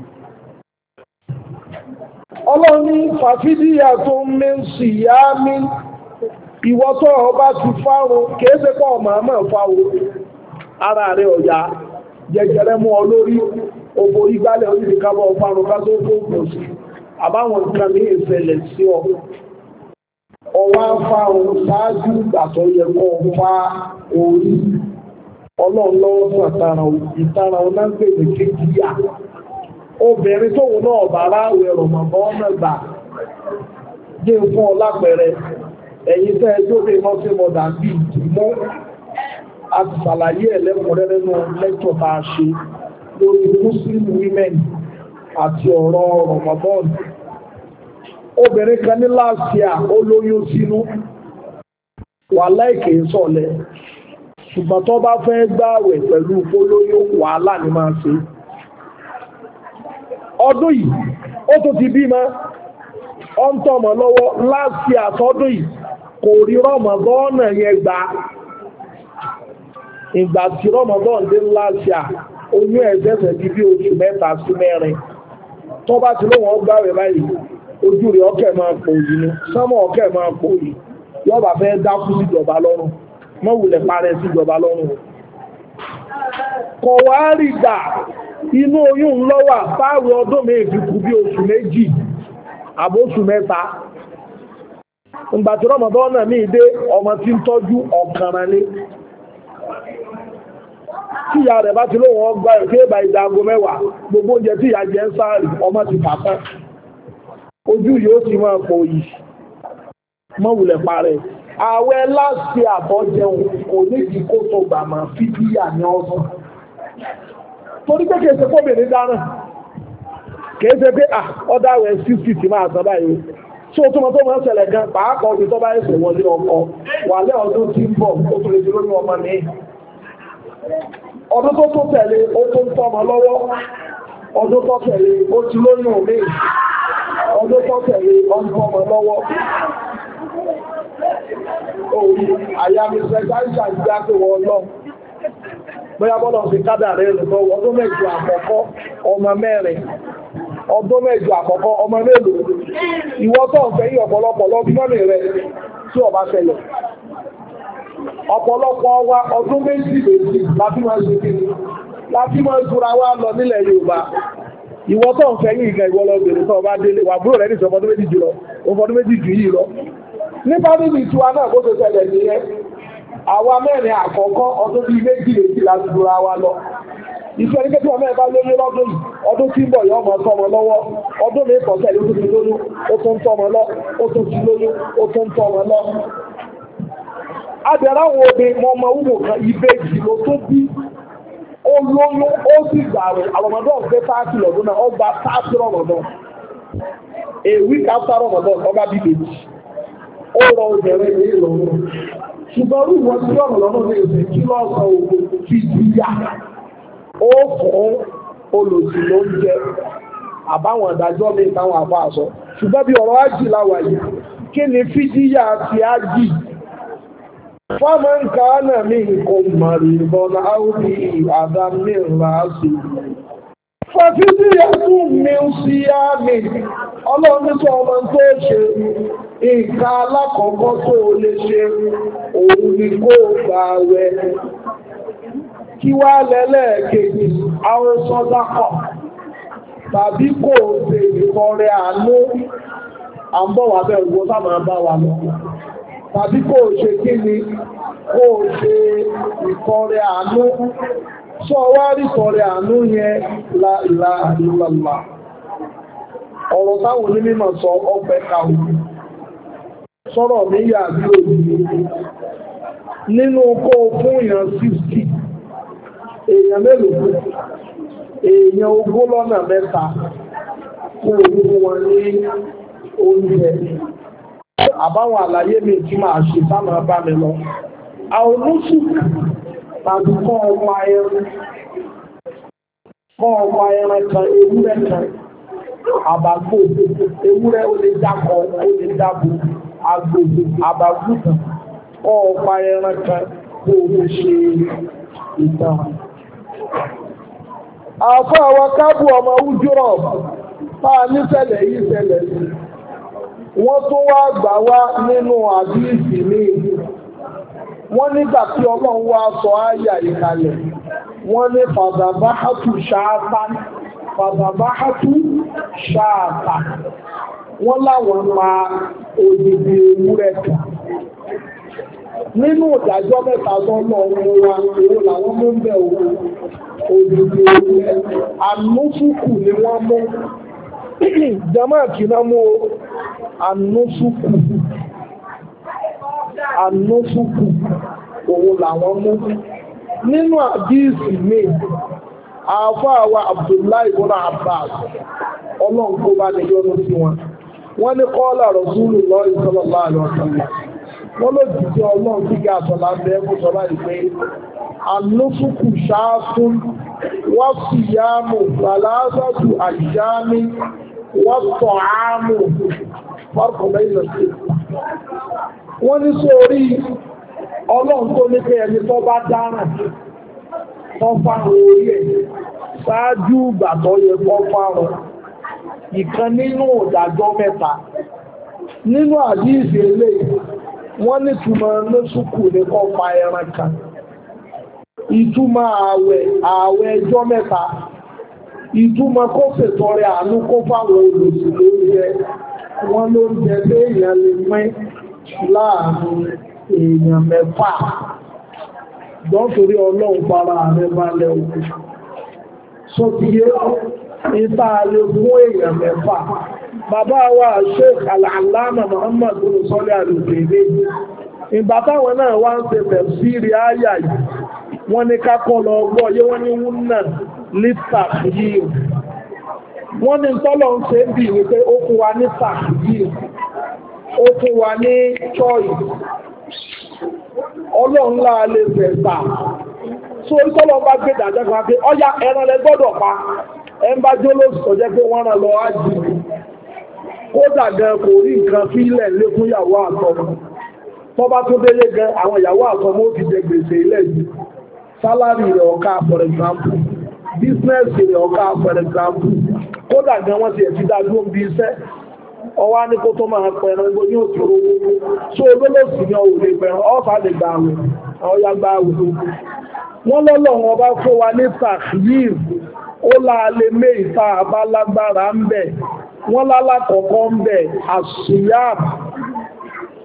ọlọ́ni fàfídíyà tó ń mẹ́ sí yá mi ìwọ tó ọba ti fárun kéèsè pọ̀ màmá fáwọ ara rẹ̀ ọ̀yá jẹjẹrẹ mú ọ lórí òbò ìgbálẹ̀ orílẹ̀ kábọ̀ fárun ká tó gbogbo sí àbáwọn ìpínlẹ̀ ní ìṣẹ̀lẹ̀ sí ọ ọwá fárun ṣáájú ìgbàtọ̀ yẹ kọ́ fá orí ọlọ́run lọ́wọ́ ìtara onágbègbè kéjìyà obìnrin tóun náà bá ráwẹ̀ rọ̀mọ̀bọ́ ọ̀nà gbà jẹ́ fún ọlápẹ̀rẹ̀ ẹ̀yìn tẹ́ ẹjọ́ lè mọ́ sí mọ́dà bí ìdìmọ́ àti ṣàlàyé ẹ̀lẹ́kùnrẹ́rẹ́ nínú lẹ́kṣọ̀ tá a ṣe lórí Muslim women àti ọ̀rọ̀ rọ̀mọ̀bọ́n obìnrin kan ní last year ó lóyún sínú wà láìkè sọ̀lẹ̀ ṣùgbọ́n tó bá fẹ́ gbààwẹ̀ pẹ̀lú polóyún wàhálà ní máa ṣe ọdún yìí ó tó ti bímọ ọ ń tọ́mọ lọ́wọ́ láti àtọ́dún yìí kò rí rọ́mọdọ́ọ̀nà yẹn gbà ìgbà tí rọ́mọdọ́ọ̀nà dé láti à oyún ẹ̀sẹ̀sẹ̀ bí oṣù 3 sí 4 tó bá ti lóhun ọgbàwẹ̀ báyìí ojú rẹ̀ ọkẹ̀ máa pò yìí ni sánmọ̀ ọkẹ̀ máa pò yìí yọba fẹ́ dákú síjọba lọ́rùn mọ́wùlẹ̀ parẹ́ síjọba lọ́rùn kọ̀ wá rí gbà inú oyún lọ́wà báwọ ọdún méjì kú bí oṣù 2 àbóṣù 3 ìgbàtí rọ́mọdọ́nà ní ìdé ọmọ tí ń tọ́jú ọ̀kànràn ní tí ìyá rẹ̀ bá ti lóhun ọgbà ìkéèbà ìdágo 10 gbogbo oúnjẹ tí ìyá jẹ ń sáàrì ọmọ ti pàtán ojú yóò ti máa pọ̀ yìí mọ́wùlẹ̀ parẹ́ àwẹ̀ láti àbọ́jẹun kò ní kí kó tó gbà máa fi díyà ní ọdún torí pé kèèṣe kóbìnrin dáná kèèṣe pé ọdáwẹ̀ 60 ti máa sọ́dá yìí tí ó túnmọ̀ tó máa ṣẹlẹ̀ gan pàápàá omi tó bá ẹ̀sẹ̀ wọlé ọkọ wà lẹ́ ọdún tí ń bọ̀ ó tó lè dúró ní ọmọ ní ọdún tó tẹ̀lé ó tó ń tọ́mọ lọ́wọ́ ọdún tó tẹ̀lé ó ti lóyún òmí ọdún tó tẹ̀lé ó ń tọ́mọ lọ́wọ́ òun àyàmìsẹ̀ gáìsà ìgbà tó wọ́n lọ bóyá bọ́lọ̀ sí kádà rẹ̀ lọ́wọ́ ọdún 8 àkọ́kọ́ ọmọ 4 ọdún 8 àkọ́kọ́ ọmọ mélòó ìwọ tó ń fẹ́ yí ọ̀pọ̀lọpọ̀ lọ́bí mọ́mí rẹ̀ tí ó bá ṣẹlẹ̀ ọ̀pọ̀lọpọ̀ wa ọdún 2 láti máa ṣe kí láti máa jura wá lọ nílẹ̀ Yorùbá ìwọ tó ń fẹ́ yí ìgbà ìwọ lọ bèèrè tó bá délé wà búrò rẹ̀ ní ìṣọ́fọdún 2 jùlọ ọfọdún 2 jù yìí lọ ní fámìlì tiwa náà bó ṣe ṣẹlẹ̀ nìyẹn àwa mẹ́rin àkọ́kọ́ ọdún bíi méjì láti dúra wa lọ ìfẹ́ ní kẹ́kẹ́ ọmọ ẹ̀bá lóyún lọ́dún yìí ọdún tí ń bọ̀ yọ ọmọ tọmọ lọ́wọ́ ọdún ní ìkọ̀sẹ̀ ló tún ti lóyún ó tún tọmọ lọ ó tún ti lóyún ó tún tọmọ lọ. Adẹ̀rẹ̀ àwọn obìnrin mọ ọmọ wúwo kan ìbejì ló tó bí ó lóyún ó sì gbà rẹ̀ àrọ̀mọdọ́ ọ̀fẹ́ 30 lọ́dún náà ó gba 30 rọ̀mọdọ́ a week after rọ̀mọdọ́ ọba bíbejì ó rọ obìnrin ní ìlọ́run ṣùgbọ́n orí wọn tí ọ̀nà lọ́nà ní ìsìn kí lọ́sàn òkú fi jíyà ó fún olòsì ló ń jẹ àbáwọn ìdájọ́ ní ìtàwọn àbá àṣọ ṣùgbọ́n bí ọ̀rọ̀ ájì láwà yìí kí ni fídíyà ti ájì fọ́mọ̀ ń ká náà ní nǹkan mọ̀rí ìbọnà áwùdí àdámìíràn sí fọ́fídíyà tún mi sí àmì ọlọ́nìtọ́ ọmọ tó ṣe nǹkan alákọ̀ọ́kọ́ tó lè ṣe òun ni kó gbà wẹ̀ kí wá lẹ́lẹ́ẹ̀kejì àwọn sọ́dákọ̀ tàbí kò ṣe ìkọrẹ àánú àmbọ̀wà bẹ̀rù wọ́n sáà máa bá wa lọ tàbí kò ṣe kí ni kò ṣe ìkọrẹ àánú sọ wá rí ìkọrẹ àánú yẹn la ilaha illallah ọ̀rọ̀ táwọn onímọ̀ sọ ọpẹ́ kàwé sọ̀rọ̀ mi yà bí òbí nínú kó fún èèyàn 60 èèyàn mélòó èèyàn 20 lọ́nà mẹ́ta kó fún wọn ní oúnjẹ àbáwọn àlàyé mi tí máa ṣe sáàmà bá mi lọ àwọn oṣù tàbí kọ́ ọmọ ẹran kan ewúrẹ́ kan àbàgbò ewúrẹ́ ó lè dákọ ó lè dábò àgbò àbàgùtàn ọ̀pá ẹran kan kó o ṣe ìtàn. Àfọ́ àwọn kábù ọmọ ojúrọ̀ táa níṣẹ̀lẹ̀ yìí ṣẹlẹ̀ sí. Wọ́n tó wá gbà wá nínú àdíìsì ní wọ́n nígbà tí Ọlọ́run wá sọ áyà ìkàlẹ̀ wọ́n ní fàdàbáhátù ṣáàtà wọ́n láwọn pa òdìdí ewúrẹ́ kan nínú ìdájọ́ mẹ́ta tó lọ mú wa owó làwọn mú ń bẹ̀ òdìdí ewúrẹ́ ànúfùkù ni wọ́n mú jama kìíná mú ànúfùkù òun làwọn mú nínú àdíìsì mi àfáàwà Abdullahi ibn Abbas ọlọ́run kó bá ní yọ́nú sí wọn wọ́n ní kọ́lá Rasulullah sallallahu alaihi wasallam wọ́n ló jìdí ọlọ́run tí kí àtọ̀lá bẹ́ẹ̀ kó sọ láì pé ànúfùkù ṣáàtún wọ́n sì yá mú fàlásàtù àjámi wọ́n tọ̀ ámù fọ́kùnrin sí wọ́n ní sórí ọlọ́run tó ní pé ẹni tó bá dáràn tó fáwọn orí ẹ̀ ṣáájú ìgbà tó yẹ kó fáwọn ìkan nínú ìdájọ́ mẹ́ta nínú àdíìsì eléyìí wọ́n ní túmọ̀ lóṣùkù ní kó pa ẹran kan ìtumọ̀ ààwẹ̀ ẹjọ́ mẹ́ta ìtumọ̀ kó ṣètọrẹ àánú kó fáwọn olùsìn lóúnjẹ wọ́n lóúnjẹ pé èèyàn lè pín láàrin èèyàn mẹ́fà dọ́ntorí ọlọ́run fara rẹ̀ balẹ̀ òkú sọ ti yé ìta lè fún èèyàn mẹ́fà bàbá wa Sheikh Al-Allama Muhammad bin Salih Al-Uthaymeen ìgbà táwọn náà wá ń ṣe tafsiri àyà yìí wọ́n ní kákọ́ lọ gbọ́ yé wọ́n ní wọ́n náà lítà yìí wọ́n ní tọ́lọ̀ ń ṣe ń bì wípé ó fún wa ní tàkìyí ó fún wa ní choice ọlọ́run láà lè fẹ̀sà so tọ́lọ̀ bá gbé dàjọ́ kan pé ọya ẹran lẹ gbọ́dọ̀ pa ẹn bá jó ló sọ jẹ́ pé wọ́n rán lọ ájì kódà gan kò rí nǹkan fílẹ̀ lé fún ìyàwó àtọmọ tó bá tó délé gan àwọn ìyàwó àtọmọ ó ti jẹ gbèsè ilẹ̀ yìí sálárì rẹ̀ ọ̀ká for example business rẹ̀ ọ̀ká for example kódà gan wọ́n ti ẹ̀ ti dájú ń bí iṣẹ́ ọwá ní kó tó máa pẹ̀rẹ̀ gbogbo ní òtòrò so olólòsì ní ọwọ́ lè pẹ̀rẹ̀ ọ́fà lè gbà àwẹ̀ ọ̀yà gbà àwẹ̀ wọ́n lọ́lọ́ wọn bá fún wa ní tàkìyìí ó láàlé mé ìta àbálágbára ń bẹ̀ wọ́n lálákọ̀ọ́kọ́ ń bẹ̀ àṣìyàb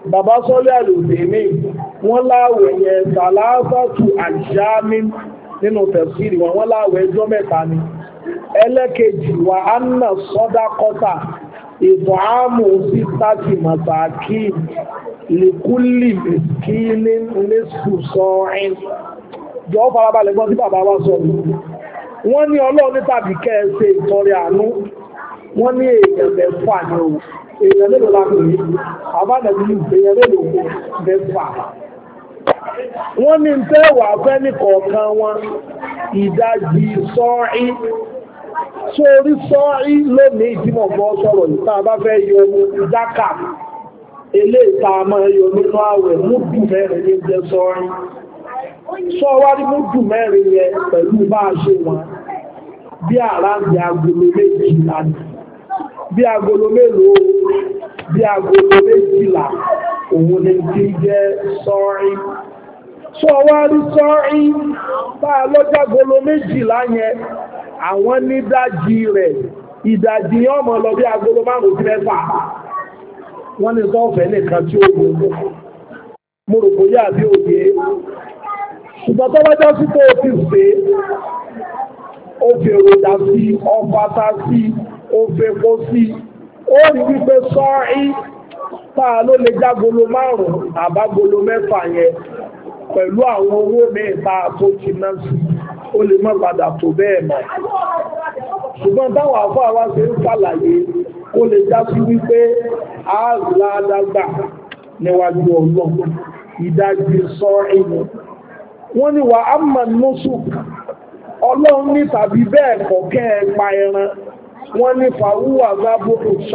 bàbá sọ́lẹ̀ àlòdèmí wọ́n láwẹ̀ yẹn sàlásàtù àjámí nínú tẹ̀síìrì wọ́n láwẹ̀ ẹjọ́ mẹ́ta ni ẹlẹ́kejì wà á nà sọ́dákọ́tà ìtọ̀ àmù sí tàbí màtàkì lìkúlì mìskílì lẹ́sù sọ́rin jọ farabalẹ̀ gbọ́n tí bàbá wá sọ wọ́n ní ọlọ́run tàbí kẹ́ẹ̀ṣe ìtọrẹ àánú wọ́n ní èèyàn mẹ́fà ní ohun èèyàn mélòó lápẹ̀ àbánàbí èèyàn mélòó mẹ́fà wọ́n ní tẹ́wà fẹ́ ní kọ̀ọ̀kan wọn ìdajì sọ́ọ̀í sórí sọ́ọ̀í lónìí ìdímọ̀ bọ́ sọ̀rọ̀ ìta bá fẹ́ yọ jákà ilé ìta máa yọ nínú àwẹ̀ múdù mẹ́rin ní jẹ́ sọ́ọ̀í sọ́wárí múdù mẹ́rin yẹ pẹ̀lú bá a ṣe wọn bí àráǹdì agolo méjìlá bí agolo mélòó bí agolo méjìlá òun ni tí jẹ́ sọ́ọ̀í sọ́wárí sọ́ọ̀í bá a lọ́jà agolo méjìlá yẹn àwọn nídájí rẹ̀ ìdájí yọ́ mọ̀ lọ bí agolo márùn-ún sí mẹ́fà wọ́n ní sọ́ọ̀fẹ́ nìkan tí ó gbogbo mo rò bóyá àbí òye ṣùgbọ́n tó wájọ́ sí tó ti pé ó fi èròjà sí ọfata sí ó fi epo sí ó rí wípé sọ́ọ̀í táà ló lè jágolo márùn-ún àbágolo mẹ́fà yẹn pẹ̀lú àwọn owó mẹ́ta tó ti ná sí ó lè má padà tó bẹ́ẹ̀ mọ́ ṣùgbọ́n táwọn àfọ́ àwá ṣe ń ṣàlàyé ó lè já sí wípé ààrùládágbà níwájú ọlọ́run ìdájí sọ́ọ̀í wọ́n ní wà á mọ̀ nùsùk ọlọ́run ní tàbí bẹ́ẹ̀ kọ̀kẹ́ ẹ̀pa ẹran wọ́n ní fàwúwà zábù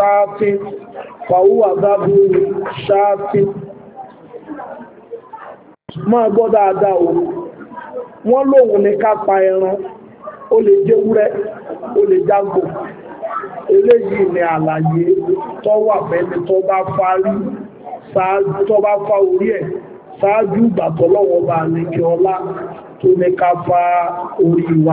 ṣáàtì máa gbọ́ dáadáa o wọ́n lóhun ní ká pa ẹran ó lè jẹ́wúrẹ́ ó lè jágbò eléyìí ni àlàyé tó wà fẹ́ni tó bá fa orí ẹ̀ ṣáájú ìgbàtọ̀ lọ́wọ́ bá ní kí ọlá tó ní ká fa orí wa.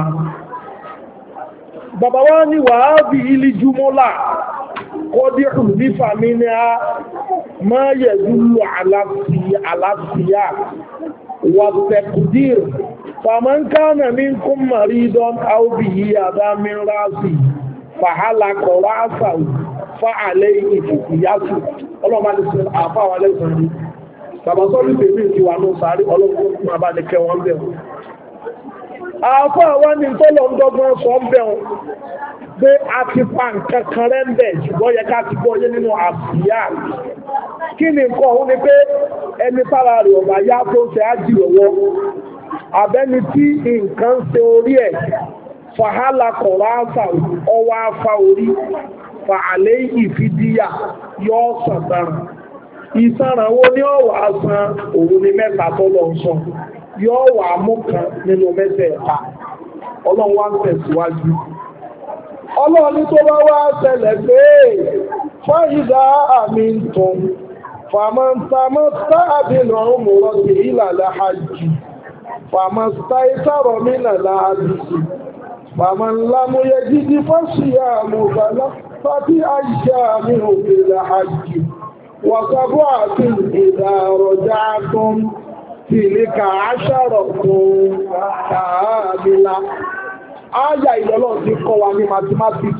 Bàbá wá ní wàhábì ilé jùmọ́lá kọ́díhù ní fàmí ní a máa yẹ̀ dúró àlàáfíà wà tẹ̀kùdír fàmán kánà ní kún maridon áubì yí àdámin ráàsì fàhálà kọ̀rọ̀ àṣàwù fa'alẹ́ ìfìyàtù ọlọ́mà ní sí àfáwà lẹ́sàn-án bàbá sọ́lú tèmí ti wà ní sàárì ọlọ́pùpù àbálẹ̀kẹ́ wọn bẹ̀rún àfọ́ àwọn ní tọ́lọ ń dọ́gbọ́n sọ ń bẹ̀rún pé a ti pa nǹkan kan rẹ̀ ń bẹ̀ ṣùgbọ́n yẹ ká ti gbọ́yé nínú àṣìyà kí ni nǹkan òun ni pé ẹni tára rẹ̀ ọ̀bà yá tó ṣe ájì lọ́wọ́ àbẹ́ni tí nǹkan ń ṣe orí ẹ̀ fàhálà kọ̀rọ̀ àṣà ọwọ́ afá orí fàálẹ́ ìfidíyà yọ́ sàtàrà ìsànrànwó ní ọ̀wà san òun ni mẹ́ta tọ́lọ ń sọ yóò wà mú kan nínú mẹ́tẹ̀ẹ̀ta ọlọ́run wá ń tẹ̀síwájú ọlọ́run ní tó bá wá ṣẹlẹ̀ pé fáyídá àmì ń tàn fàmọ́ntàmọ́ sáàbì lọ́rùn mọ́rọ̀ sí ìlàlá hajji fàmọ́ntà ìsàrọ̀ mínàlá hajji fàmọ́nlámúyẹ jíjí fásíyà mọ̀gbàlá fàtí àjíṣà mi òfèlà hajji وسبعة إذا رجعتم تلك عشرة كاملة Áyà ìlọ́lọ́ ti kọ́ wa ní mathematics.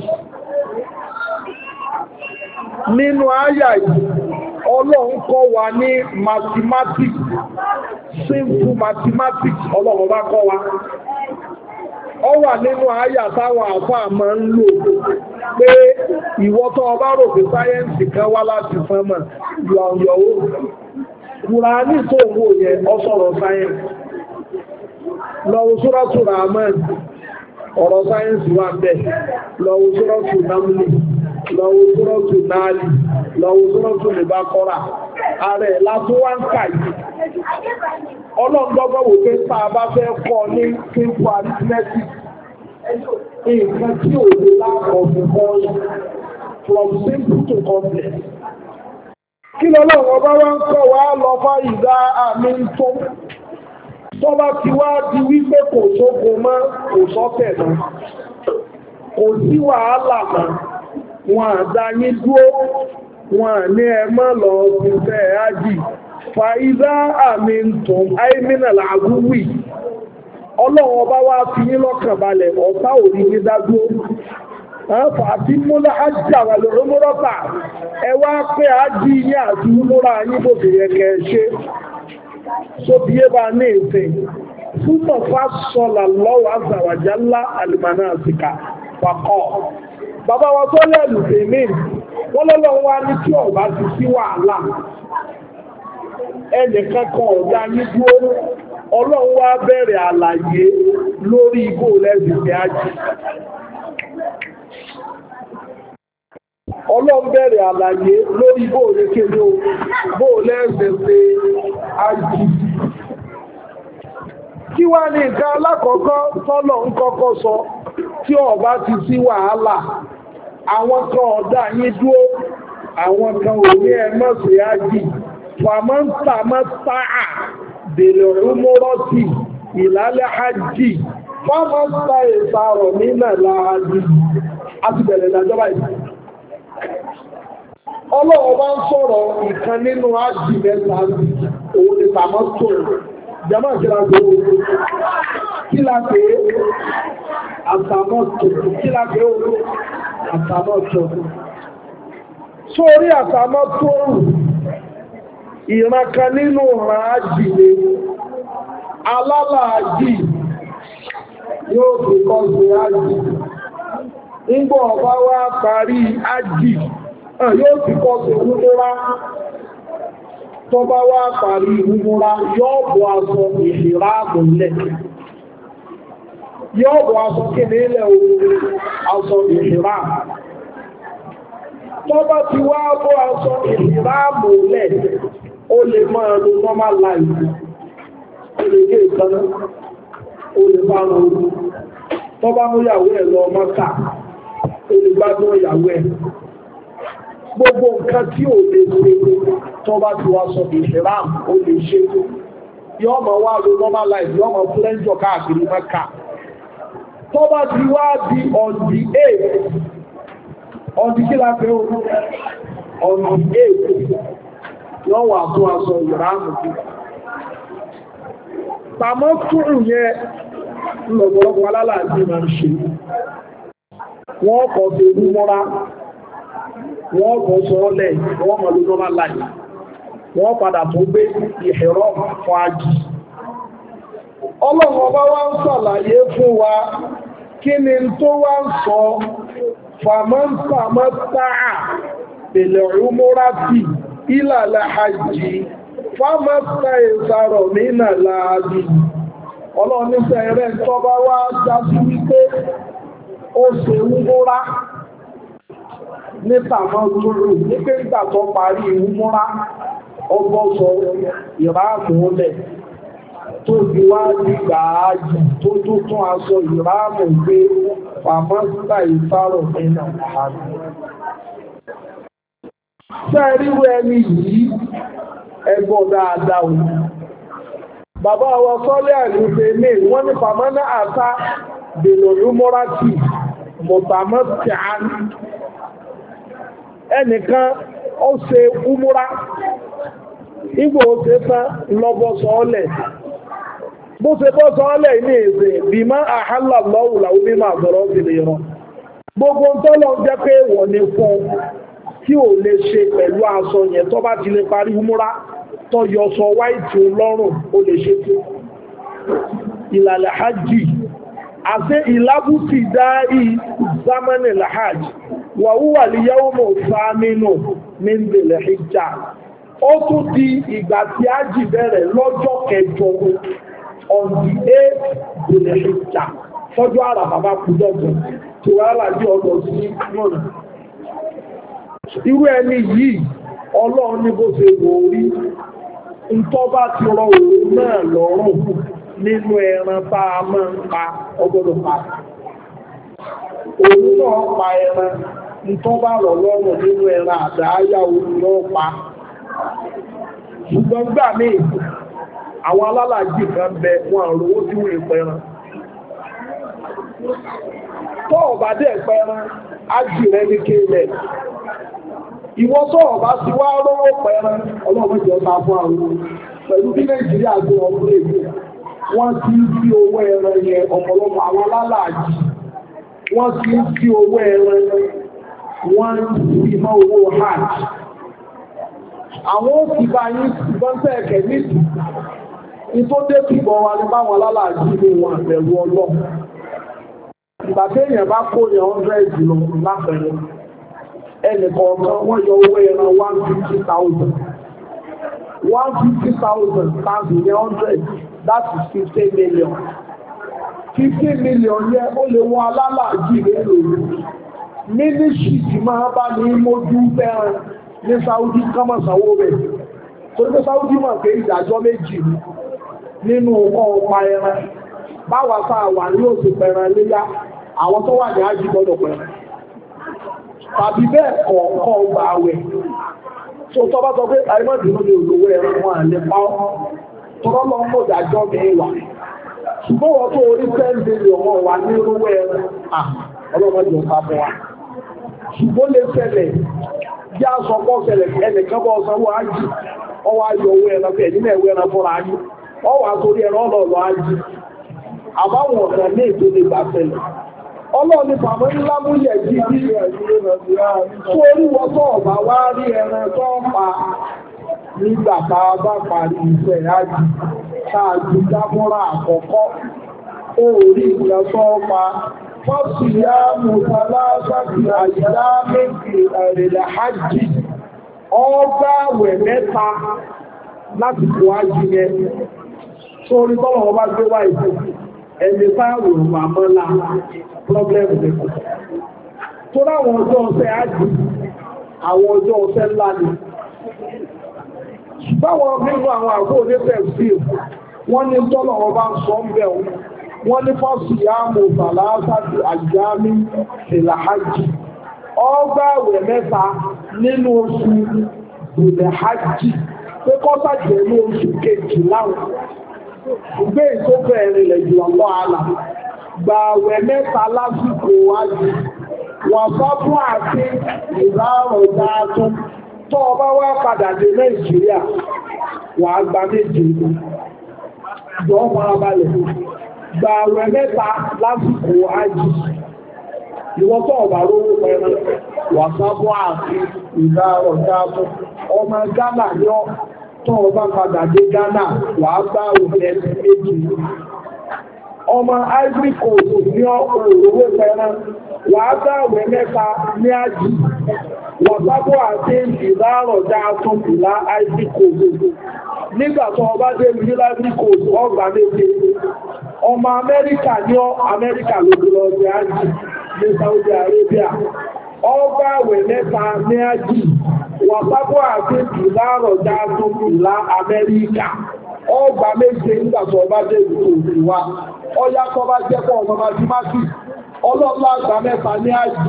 Nínú áyà yìí, Ọlọ́run kọ́ wa ní mathematics, simple mathematics, Ọlọ́run bá kọ́ wa. Ó wà nínú áyà táwọn àfáà máa ń lò pé ìwọ tó bá rò pé sáyẹ́ǹsì kan wá láti sánmà yọ̀ọ̀yọ̀wó Kùránì tó wò yẹ ọ sọ̀rọ̀ sáyẹ́ǹsì lọ́wọ́ Sūratu Rahman ọ̀rọ̀ sáyẹ́ǹsì wà bẹ́ẹ̀ lọ́wọ́ Sūratu Naml lọ́wọ́ Sūratu Nahl lọ́wọ́ Sūratu Baqara ààrẹ látó wá ń kà yìí ọlọ́gbọ́gbọ́ wò pé tá a bá fẹ́ kọ́ ní simple arithmetic nǹkan tí ò lè láàkọ̀ fún bọ́ọ̀lù from simple to complex kí lọ́lọ́run ọba wá ń kọ́ wá lọ fá ìdá àmì tó tọ́bá ti wá di wípé kò sóko mọ́ kò sọ́tẹ̀ mọ́ kò sí wàhálà mọ́ wọn àdá yín dúró wọn ní ẹ má lọ ṣiṣẹ́ ájì fàídá àmì tùm àìmínà làgúwì ọlọ́run ọba wá fi yín lọ́kàn balẹ̀ ọ̀tá òrí ní dágbó fàtí múlá ájá wà lórí múrọ́ta ẹ wá pé ájì yín àti múra yín bó fi yẹ kẹ́ ṣe sóbíyé bá ní ìsìn fúnmọ̀ fásọlà lọ́wọ́ àzàwàjálá àlùmánà àsìkà pàkọ́ bàbá wa tó lẹ́lù tèmí wọ́n lọ́lọ́run wá ní tí ọ̀bá ti sí wàhálà ẹnìkan kan ọ̀dá yín dúró ọlọ́run wá bẹ̀rẹ̀ àlàyé lórí igbó lẹ́sìn ájì ọlọ́run bẹ̀rẹ̀ àlàyé lórí igbó lékèlé bó lẹ́sìn ájì kí wá ní nǹkan alákọ̀ọ́kọ́ tọ́lọ̀ ń kọ́kọ́ sọ tí ọ̀bá ti sí wàhálà àwọn kan ọ̀dá yín dúró àwọn kan ò ní ẹmọ́ sí ájì fàmọ́ntà mọ́sáà bèèrè ọmọrọ́tì ìlàlẹ̀ ájì fàmọ́ntà ìsàrọ̀ nínà láàájì àti bẹ̀rẹ̀ ìdájọba ìsìn ọlọ́wọ́ bá ń sọ̀rọ̀ ìkan nínú ájì mẹ́ta òun ni tàmọ́tò jama kíláàpé àtàmọ́tò kíláàpé àtàmọ́tò sórí àtàmọ́tò ìrankan nínú ọ̀ràn ájì ni alálàájì yóò fi kọ́ sí ájì nígbà ọba wá parí ájì yóò fi kọ́ sí múra tó bá wá parí múra yóò bọ́ aṣọ ìṣìrá àbòlẹ̀ yóò bọ́ aṣọ kéde ilẹ̀ oòrùn aṣọ ìṣìrá tó bá ti wá bọ́ aṣọ ìṣìrá àbòlẹ̀ ó lè máa lo normal life ó lè gé ìkaná ó lè bá rọrùn tó bá mú ìyàwó ẹ̀ lọ mọ́ta ó lè gbádùn ìyàwó ẹ̀ gbogbo nǹkan tí ò lè ṣe tó bá ti wá sọ ìṣẹ́rám ó lè ṣe yọ́ mọ̀ wá lo normal life yọ́ mọ̀ fúlẹ́ńjọ káàkiri mẹ́ka tó bá ti wá di ọ̀dì 8 ọ̀dì kí la fẹ́ ọ̀dì 8 yọ́ wà tó aṣọ ìrámù bí tàmọ́ túrù yẹ lọ̀pọ̀lọpọ̀ alálàájì máa ń ṣe wọ́n kọ̀ sí múra wọ́n kọ̀ sọ́ọ́lẹ̀ wọ́n mọ̀ ló normal life wọ́n padà tó gbé ìhẹ̀rọ fún ájì ọlọ́run ọba wá ń ṣàlàyé fún wa kí ni tó wá ń sọ fàmọ́ntàmọ́tàá pèlè umurati ìlàlẹ̀ hajji fàmọ́tà ìsàrọ̀ nínà láàájì ọlọ́run nífẹ̀ẹ́ rẹ̀ tó bá wá dájú wípé ó ṣe umura ní tàmọ́tòrò nígbé ìgbà tó parí umura ọgbọ́sọ ìráàmù lẹ̀ tó bí wá dìgbà ájì tó tó tún aṣọ ìráàmù gbé fàmọ́tà ìsàrọ̀ nínà láàájì sẹ́ríwú ẹni yìí ẹgbọ́ dáadáa o bàbá wa sọ́lẹ̀ àlùfẹ́ ní wọ́n ní fàmánà àtà bèlòlú mọ́rátì mọ̀tàmọ́tìán ẹnìkan ó ṣe úmúra ìgbò ó ṣe tán lọ́bọ̀ sọ́ọ̀lẹ̀ bó ṣe bọ́ sọ́ọ̀lẹ̀ ní èsè bí má àhálà lọ́wùláwú mímọ̀ àzọ̀rọ̀ sílẹ̀ rọ gbogbo tọ́lọ jẹ́ pé wọ́n ní fún tí ò lè ṣe pẹ̀lú aṣọ yẹn tó bá ti lè parí múra tó yọ sọ wáìtì lọ́rùn ó lè ṣe tó ìlàlẹ̀ hajji àti ìlábùtì dáì zamani lahaj wà wúwà lè yẹ́wò mọ̀ sáàmínú ní ìbẹ̀lẹ̀ hijja ó tún di ìgbà tí hajji bẹ̀rẹ̀ lọ́jọ́ kẹjọ on the 8th ìbẹ̀lẹ̀ hijja tọ́jú àrà bàbá kùdọ́gbọ̀n tí wà láàájí ọdọ̀ sí náà irú ẹni yìí ọlọ́run ní bó ṣe wò rí ntọ́ bá ti rọ òun náà lọ́rùn nínú ẹran bá a máa ń pa ọgbọ́dọ̀ pa òun náà pa ẹran ntọ́ bá rọ̀ lọ́rùn nínú ẹran àdáyà òun náà pa ṣùgbọ́n gbà míì àwọn alálàájì kan bẹ wọn àrówó tí wọ́n pẹran tọ́ ọ̀bá dẹ̀ pẹran á jì rẹ ní kéèlẹ̀ ìwọ tó ọba ti wá rówó pẹ̀rẹ̀ ọlọ́run jẹ́ ọta fún àwọn pẹ̀lú bí Nàìjíríà ti ọ̀pọ̀ wọ́n ti ń fi owó ẹran yẹn ọ̀pọ̀lọpọ̀ àwọn alálàájì wọ́n ti ń fi owó ẹran wọ́n ti mọ́ owó hajj àwọn òsì bá yín bọ́ńsẹ̀ ẹ̀kẹ́ nìtì ìtó dé kìbọn wa ní báwọn alálàájì ní wọn àbẹ̀wò ọlọ́run ìgbà téèyàn bá kó ní 100 lọ lápẹẹrẹ ẹnìkọ̀ọ̀kan wọ́n yọ owó ẹran 150,000 times ní 100 that is 15 million 15 million yẹ ó lè wọ alálàájì lérò mínísírì tí máa bá ní mójú fẹ́ràn ní Saudi kọ́mọ̀sánwó rẹ̀ torí pé Saudi mọ̀ pé ìdájọ́ méjì nínú ọ̀pá ẹran báwa sáà wà ní òsì pẹ̀ràn léyá àwọn tó wà ní ájì gbọ́dọ̀ pẹ̀ràn tàbí bẹ́ẹ̀ kọ̀ọ̀kọ́ ọgbà àwẹ̀ tó tọ́ bá sọ pé àrímọ̀dínú ni olówó ẹran wọn àlẹ́ pa ọ́ tọ́rọ́ lọ mọ̀ ìdájọ́ mẹ́wàá ṣùgbọ́n wọ́n tó orí 10 billion wọn wà ní olówó ẹran ọlọ́mọdé ọ̀pá fún wa ṣùgbọ́n lè ṣẹlẹ̀ yá sọpọ̀ ṣẹlẹ̀ ẹnìkan bọ́ sanwó ájì ọwọ́ ayọ̀ owó ẹran fẹ́ nínú ẹ̀wọ́ ẹran fọ́ra ájì ọwọ́ àtòrí ẹran ọlọ́ọ̀lọ́ ájì àbáwọn ọ̀sán ní ètò lè gbà ṣẹlẹ̀ ọlọ́ọ̀ni pàmọ́ ńlá múlẹ̀ jí bí tó oríwọ́ tó ọ̀bá wá rí ẹran tó pa nígbà tá a bá parí iṣẹ́ ájì ṣáàjú dámúra àkọ́kọ́ orí ìgbà tó pa fọ́sí yá mùsàlá sáàkì àyíká méjì àrẹ̀lẹ̀ hajji ọgbà àwẹ̀ mẹ́ta láti kò ájì yẹn sórí tọ́lọ̀ ọba gbé wá ìfẹ́ ẹni táàrù màmọ́lá problem nìkan tó láwọn ọjọ́ ọ̀sẹ̀ ájì àwọn ọjọ́ ọ̀sẹ̀ ńlá ni báwọn nínú àwọn àgbò onífẹ̀ sí wọ́n ní tọ́lọ̀ ọba ń sọ ń bẹ̀ wọ́n ní fọ́sí yáàmù sàlásàtì àjámí ìlàhájì ọgbà àwẹ̀ mẹ́ta nínú oṣù ìlàhájì pé kọ́sà jẹ́ ní oṣù kejì láwọn ìgbé ìtófẹ́ ìrìnlẹ̀ jù ọ̀pọ̀ àlà gba àwẹ̀ mẹ́ta lásìkò wájú wọ́n sọ fún àti ìlàrọ̀dá tún tó ọba wá padà dé Nàìjíríà wà á gba méje jọ máa balẹ̀ gba àwẹ̀ mẹ́ta lásìkò ájì ìwọ́n tó ọba rówó pẹ̀rẹ̀ wà sábọ́ àti ìlàrọ̀dá tún ọmọ Ghana yọ tó ọba padà dé Ghana wà á gbá òfin méjì ọmọ Ivory Coast ní ọkọ̀ òwúrò pẹ̀rẹ̀ wà á gbá àwẹ̀ mẹ́ta ní ájì wọ̀sábọ̀ àti ìdárọ̀dá tún ìlà Ivory Coast nígbàtọ̀ ọba dé ní Ivory Coast ọgbà méje ọmọ Amẹ́ríkà ní Amẹ́ríkà lójúlọ ọjọ́ ájì ní Saudi Arabia ọgbà àwẹ̀ mẹ́ta ní ájì wọ̀sábọ̀ àti ìdárọ̀dá tún ìlà Amẹ́ríkà ọgbà méje nígbàtọ̀ ọba dé ní òṣìwá ọyá tó bá jẹ́pọ̀ ọmọ májímájì ọlọ́lá àgbà mẹ́ta ní ájì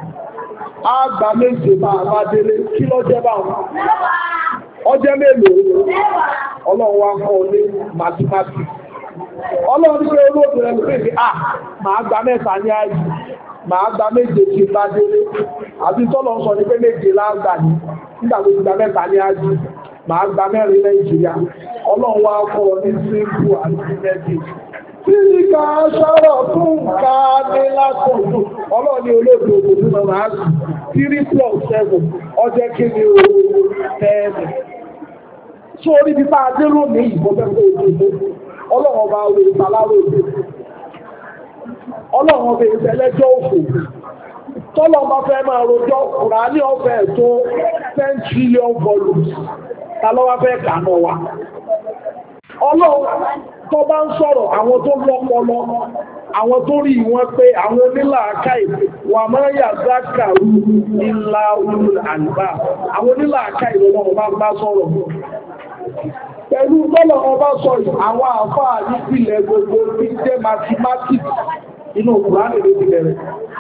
àgbà méje bá àbádélé kí ló jẹ́ bá wọn ọjẹ́ mélòó ọlọ́run wá kọ́ ní mathematics ọlọ́run ní pé olóògùn rẹ̀ lórí pé máa gba mẹ́ta ní ààyè máa gba méje tí bá délé àti tọ́lọ̀ sọ ní pé méje lágbà ní nígbà tó ti gba mẹ́ta ní ààyè máa gba mẹ́rin Nàìjíríà ọlọ́run wá kọ́ ní simple àti mẹ́jì Tíríkà ṣọ́rọ̀ fún ká ní látọ̀tún, ọlọ́ni olóògbé òkùnkùn náà máa sí 3+7, ọjẹ́ kí ni ooo 10. Ṣó orí bí bá dé lónìí ìbọ̀fẹ́fẹ́ òkùnkùn, ọlọ́run ọba orí ìpàlárò òkùnkùn. Ọlọ́run ọba ìṣẹ́lẹ́jọ́ òkù. Tọ́lọ́ bá fẹ́ máa rojọ́, Kùránì ọ̀fẹ́ tó 10 trillion volumes. Ta ló wá fẹ́ kà náà wá? Ọlọ́run tó bá ń sọ̀rọ̀ àwọn tó lọ́pọlọ, àwọn tó rí wọn pé àwọn onílàákàì wà máa yà zákàrú ìlà ulul albab. Àwọn onílàákàì lọ́wọ́ bá bá sọ̀rọ̀. Pẹ̀lú tọ́lọ̀ ọba sọ àwọn àfáà ní ìpìlẹ̀ gbogbo tí jẹ́ mathematics inú Kùránì ló ti bẹ̀rẹ̀.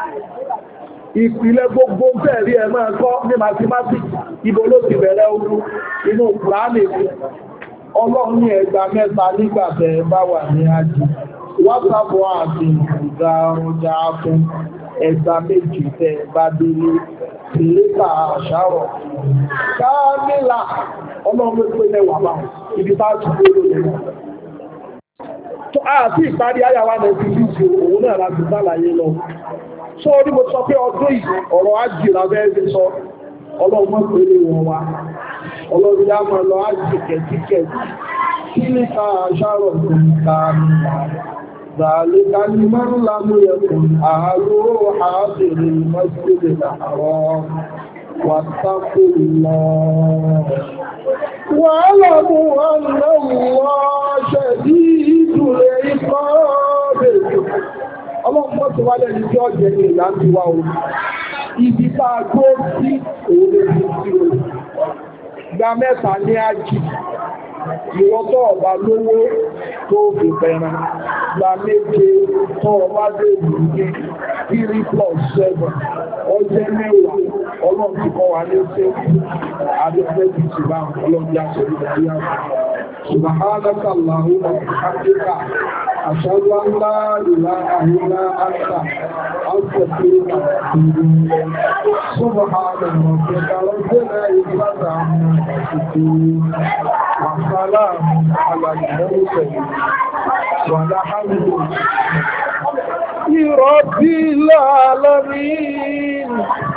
Ìpìlẹ̀ gbogbo bẹ̀rí ẹ máa kọ́ ní mathematics ibo ló ti bẹ̀rẹ̀ ogun inú Kùránì. Ọlọ́run ní ẹgbà mẹ́ta nígbàtẹ̀ bá wà ní ájì. Wátàbọ̀ àti ìgbà ọjà fún ẹgbà méjì tẹ́ bá délé. tìlítà àṣàrọ̀ káàmìlà ọlọ́run pé mẹ́wàá bá ibi bá tún lórí rẹ̀ tó àti ìparí ayáwá náà ti fi ṣe òun náà láti sálàyé lọ só ní mo sọ pé ọdún yìí ọ̀rọ̀ ájìlá bẹ́ẹ̀ sọ ọlọ́run pẹ̀lú wọn wá ọlọ́run yá máa lọ ájì kẹ̀tíkẹ̀ tìlítà àṣàrọ̀ káàmìlà ذلك لمن لم يكن أهله حاضر المسجد الحرام واتقوا الله واعلموا أن الله شديد العقاب ọlọ́run mọ́ sí wálẹ̀ ní jọ́ jẹ́ ní ìlànà ìwà òun ibi bá gbó sí òun lè fi sí òun gba mẹ́ta ní ájì ìwọ́n tó ọba lówó tó fi pẹ̀rẹ̀ gba méje tó ọba dèbò ní 3+7 ọjẹ́ mẹ́wàá ọlọ́run ti kọ́ wà ní ṣe àdẹ́fẹ́bí ṣùgbà ọlọ́run já ṣe ìdáyà subhanaka allahumma wa bihamdika ashhadu an la ilaha illa anta astaghfiruka wa atubu ilayk subhana rabbika rabbil izzati amma yasifun wa salamun ala al-mursalin والحمد لله رب العالمين